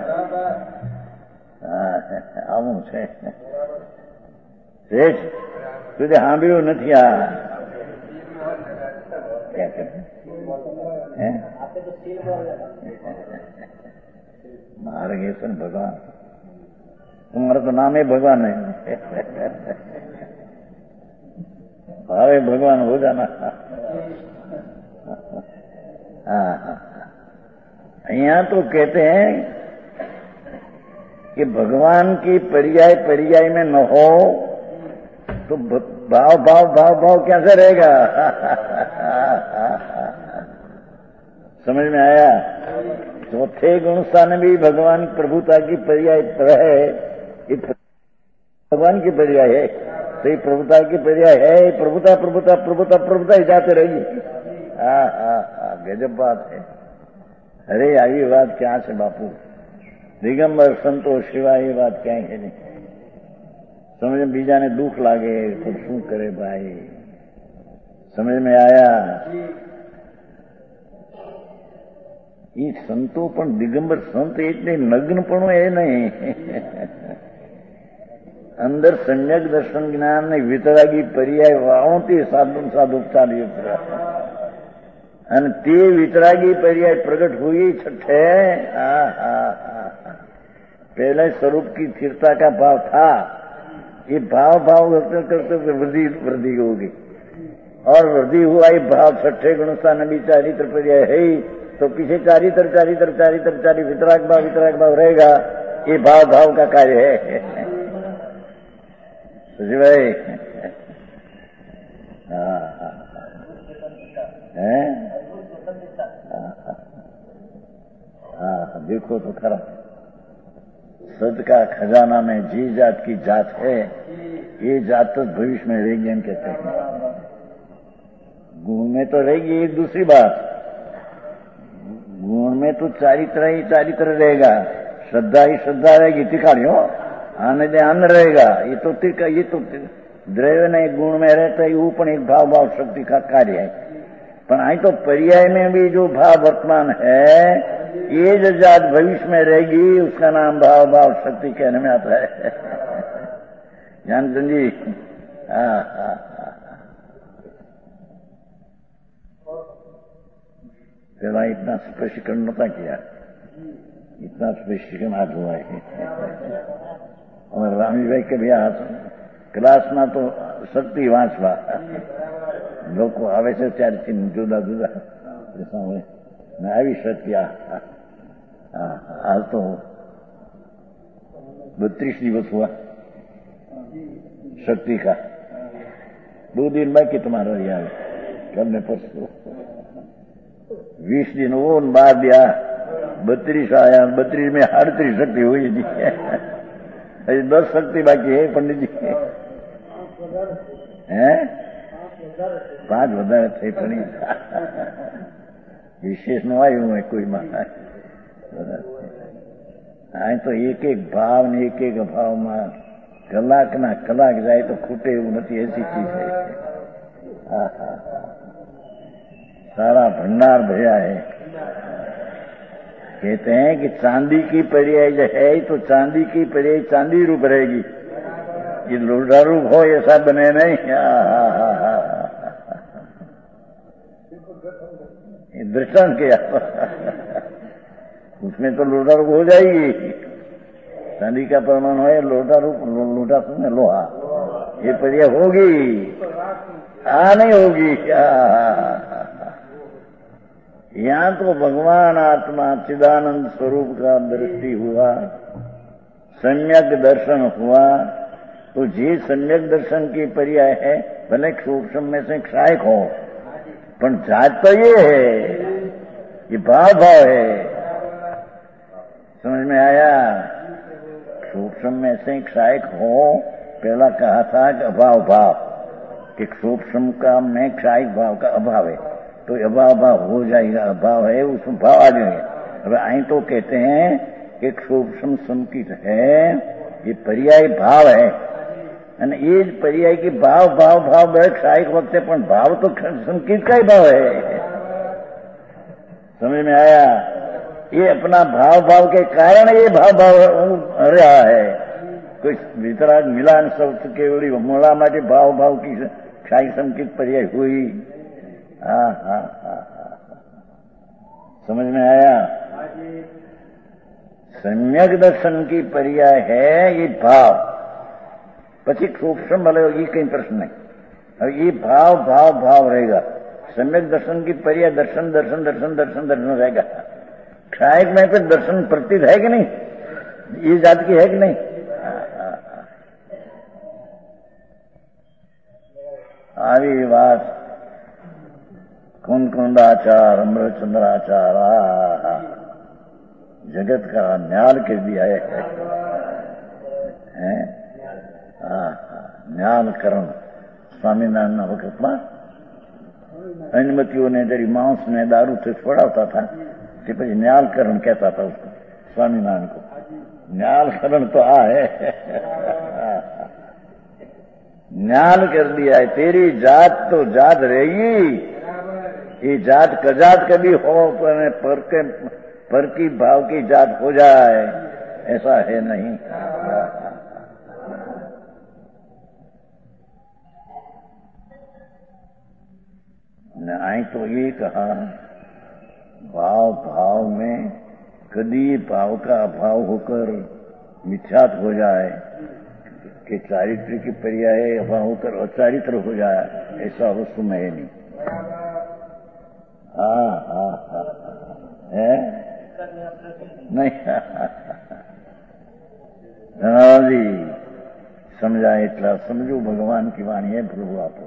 આવું છે શેઠ, સુધી સાંભળ્યું નથી આ मार्गेश्वर भगवान, तुम्हारा तो नाम है भगवान है, भावे भगवान हो जाना। यहाँ तो कहते हैं कि भगवान की पर्याय पर्याय में न हो तो भाव भाव भाव भाव कैसे रहेगा? समझ में आया? चौथे गुण स्थान भी भगवान प्रभुता की पर्याय है, ये भगवान की पर्याय है, तो ये प्रभुता की पर्याय है, प्रभुता प्रभुता प्रभुता प्रभुता ही जाते रहेगी। गजब बात है। अरे आई बात क्या है बापू, દિગંબર સંતોષ સિવાય એ વાત ક્યાંય છે નહીં. સમજ બીજાને દુઃખ લાગે તો શું કરે ભાઈ? સમજ મેં આયા? એ સંતો પણ દિગંબર સંત એટલે નગ્નપણું એ નહીં. અંદર સમ્યક દર્શન જ્ઞાન ને વિતરાગી પર્યાય વાવતી સાધુ સાધુ ચાલ્યું અને તે વિતરાગી પર્याय प्रकट हुई छठे. पहले स्वरूप की स्थिरता का भाव था, ये भाव करते करते वृद्धि होगी और वृद्धि हुआ ये भाव छठे गुणस्थान नबी चारित्र पर्याय है ही, तो पीछे चारित्र वितराग भाव रहेगा. ये भाव का कार्य है. जी भाई देखो तो खरा सद का खजाना में जी जात की जात है, ये जात तो भविष्य में रहेगी हम कहते हैं. गुण में तो रहेगी एक दूसरी बात, गुण में तो चारित्र रहेगा, श्रद्धा ही श्रद्धा रहेगी. तिखाड़ियों आने दे अन्न रहेगा. ये तो द्रव्य ने गुण में रहता है, वो पण एक भाव शक्ति का कार्य है. पर आई तो पर्याय में भी जो भाव वर्तमान है, ये जो जात भविष्य में रहेगी, उसका नाम भाव शक्ति कहने में आता है. जानते जी? पहला इतना स्पष्टीकरण नता किया, इतना स्पष्टीकरण आज हुआ है. और रामीभाई के भी ક્લાસમાં તો શક્તિ વાંચવા લોકો આવે છે ત્યારથી જુદા આવી શક્તિ હાલ તો 32 दिवस हुआ शक्ति का. 2 दिन बाकी तुम्हारा यार, कल में परसों 20 दिन वो 12 दिया, 32 आया. 32 में 38 शक्ति हुई जी. अभी 10 शक्ति बाकी है पंडित जी. हैं 5 વધારે થઈ પડી. વિશેષ નું આવ્યું હોય કોઈમાં. આ તો એક ભાવ ને એક અભાવમાં કલાકના કલાક જાય તો ખૂટે એવું નથી, ऐसी चीज है. सारा भंडार भया है. कहते हैं कि चांदी की पर्याय जो है तो चांदी की पर्याय चांदी रूप रहेगी, ये लोढ़ा रूप हो ऐसा बने नहीं. ये दृष्टांत किया, उसमें तो लोढ़ा रूप हो जाएगी. चांदी का परमाणु है, लोढ़ा रूप, लोढ़ा सुने लोहा, ये पर्याय होगी. नहीं होगी. यहाँ तो भगवान आत्मा चिदानंद स्वरूप का दृष्टि हुआ, सम्यक दर्शन हुआ. तो जे सम्यक दर्शन की पर्याय है, भले सूक्ष्म में से क्षायक हो, पर जात तो ये है, ये भाव है. समझ में आया? सूक्ष्म में से क्षायक हो, पहला कहा था कि अभाव कि सूक्ष्म का में क्षायक भाव का अभाव है, तो अभाव हो जाएगा. अभाव है उसमें भाव आ जाएंगे. अब आई तो कहते हैं कि सूक्ष्म संकित है, ये पर्याय भाव है. અને એ જ પર્યાય કે ભાવ ક્ષાયક વખતે પણ ભાવ તો સંકેત का ही भाव है. समझ में आया? ये अपना भाव के कारण ये भाव रहा है. कोई वितराग मिलान शब्द केवली मोड़ा माटे भाव की क्षायक संकेत पर्याय हुई. समझ में आया? सम्यक दर्शन की पर्याय है ये भाव. પછી सूक्ष्म भले ये कहीं प्रश्न नहीं. अब ये भाव रहेगा. सम्यक दर्शन की पर्याय दर्शन रहेगा. क्षायक में फिर दर्शन प्रतीत है कि नहीं? ये जात की है कि नहीं? આવી વાત कुंदाचार अमृतचंद्राचार जगत का न्याल कर दिया है. न्यालकरण स्वामीनारायण वक्त में अनुमतियों ने जरी मांस ने दारू से छोड़ाता था, फिर न्यालकरण कहता था उसको, स्वामीनारायण को. न्याल करण तो आ है, न्याल कर दिया है। तेरी जात तो जात रहेगी, ये जात कजात कभी हो पर की भाव की जात हो जाए, ऐसा है नहीं। आई तो ये कहा, भाव भाव में कभी भाव का अभाव होकर मिथ्यात हो जाए कि चारित्र की पर्याय अभाव होकर अचारित्र हो जाए, ऐसा वस्तु में है नहीं। हाँ है नहीं। धन्यवाद जी, समझा इतना समझो, भगवान की वाणी है प्रभु आप।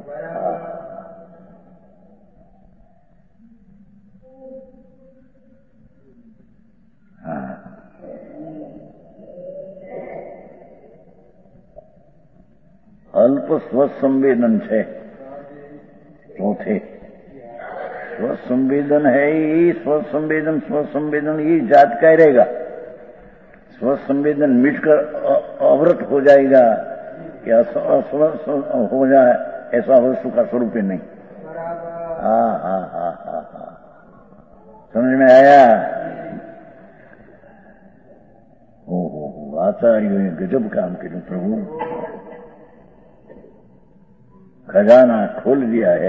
अल्प स्वसंवेदन है चौथे, स्वसंवेदन है ये, स्वसंवेदन स्वसंवेदन ये जात का रहेगा। स्वसंवेदन मिटकर अवृत हो जाएगा या हो जाए, ऐसा वस्तु का स्वरूप ही नहीं। हाँ, समझ में आया? आचार्यों ने गजब काम किया प्रभु, खजाना खोल दिया है।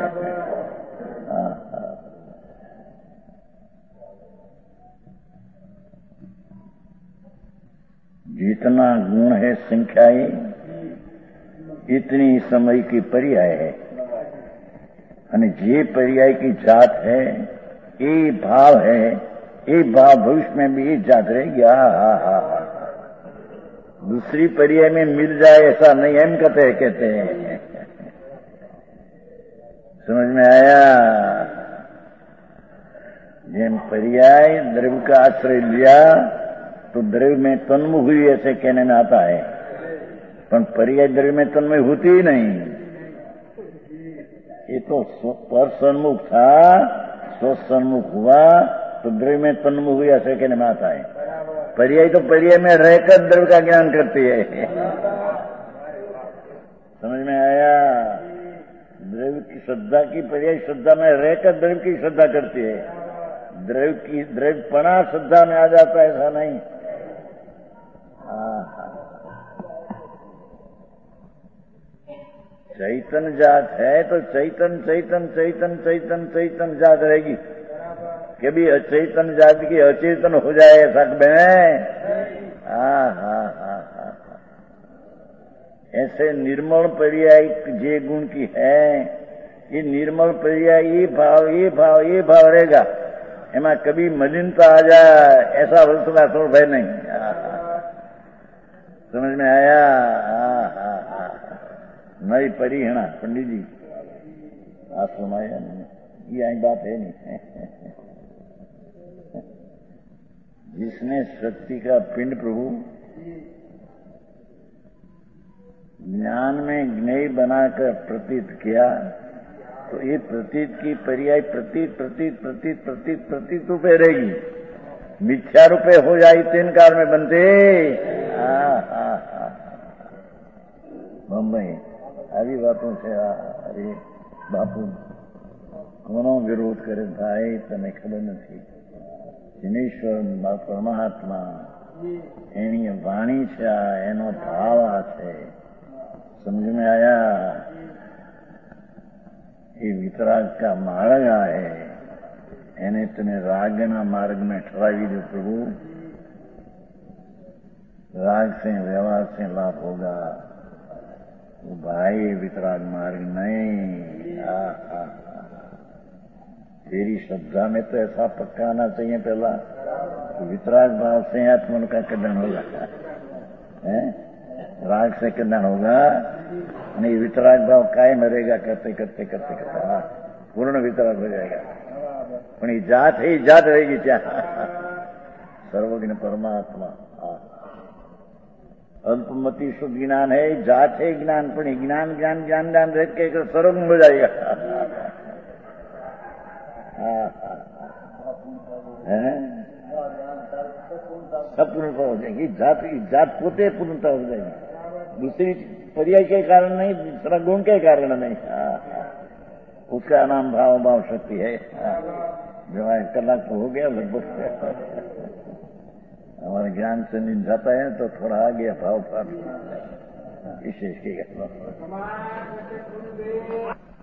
जितना गुण है संख्याएं, इतनी समय की पर्याय है, અને જે पर्याय की जात है, ये भाव है, ये भाव भविष्य में भी ये जात रहेगी। दूसरी पर्याय में मिल जाए ऐसा नहीं है, हम कहते हैं। समझ में आया? જેમ पर्याय द्रव्य का आश्रय लिया तो द्रव्य में तन्मुख हुई, ऐसे कहने में आता है, पर पर्याय द्रव्य में तन्मय होती ही नहीं। ये तो पर सन्मुख था, स्वसन्मुख हुआ तो द्रव्य में तन्मुख हुई, ऐसे कहने में आता है। पर्याय तो पर्याय में रहकर द्रव्य का ज्ञान करती है। समझ में आया? द्रव्य की श्रद्धा की पर्याय श्रद्धा में रहकर द्रव्य की श्रद्धा करती है। द्रव्यपणा श्रद्धा में आ जाता है, ऐसा नहीं। चैतन्य जात है तो चैतन्य जात रहेगी। कभी अचैतन्य जात की अचेतन हो जाए ऐसा में? ऐसे निर्मल पर्याय जे गुण की है, ये निर्मल पर्याय ये भाव रहेगा, एमा कभी मलिनता आ जाए ऐसा वस्तु का स्वरूप है नहीं। समझ में आया? नई परिहणा पंडित जी आश्रम आया, ये आई बात है नहीं। जिसने शक्ति का पिंड प्रभु ज्ञान में ज्ञेय बनाकर प्रतीत किया, तो ये प्रतीत की पर्याय प्रतीत रूपे रहेगी। मिथ्या रूपे हो जाए तीन काल में बनते। बम्बई આવી વાતો છે। અરે બાપુ કોનો વિરોધ કરે ભાઈ, તને ખબર નથી। જનેશ્વર પરમાત્મા એની વાણી છે, એનો ભાવ આ છે। સમજ में आया? ये वितराग का मार्ग है, એને તને રાગના માર્ગ में ठहरावी दो प्रभु। राग से व्यवहार से लाभ होगा, वो भाई वितराग मार्ग नहीं। तेरी श्रद्धा में तो ऐसा पक्का आना चाहिए पहला, तो वितराग भाव से आत्मन का कल्याण होगा। राग से कल्याण होगा नहीं, वितराग भाव कायम रहेगा, करते पूर्ण वितराग हो जाएगा। पण ये जात है, जात रहेगी क्या? सर्वज्ञ परमात्मा। अल्पमति शुद्ध ज्ञान है, जात है ज्ञान, पण ज्ञान रह के सर्वज्ञ हो जाएगा। सब पूर्णता हो जाएंगी। जात पोते पूर्णता हो जाएगी, दूसरी पर्याय के कारण नहीं, दूसरा गुण के कारण नहीं। उसका नाम भाव शक्ति है। जो कलाक तो हो गया लगभग, हमारे ज्ञान से नहीं जाता है तो थोड़ा आ गया भाव विशेष के।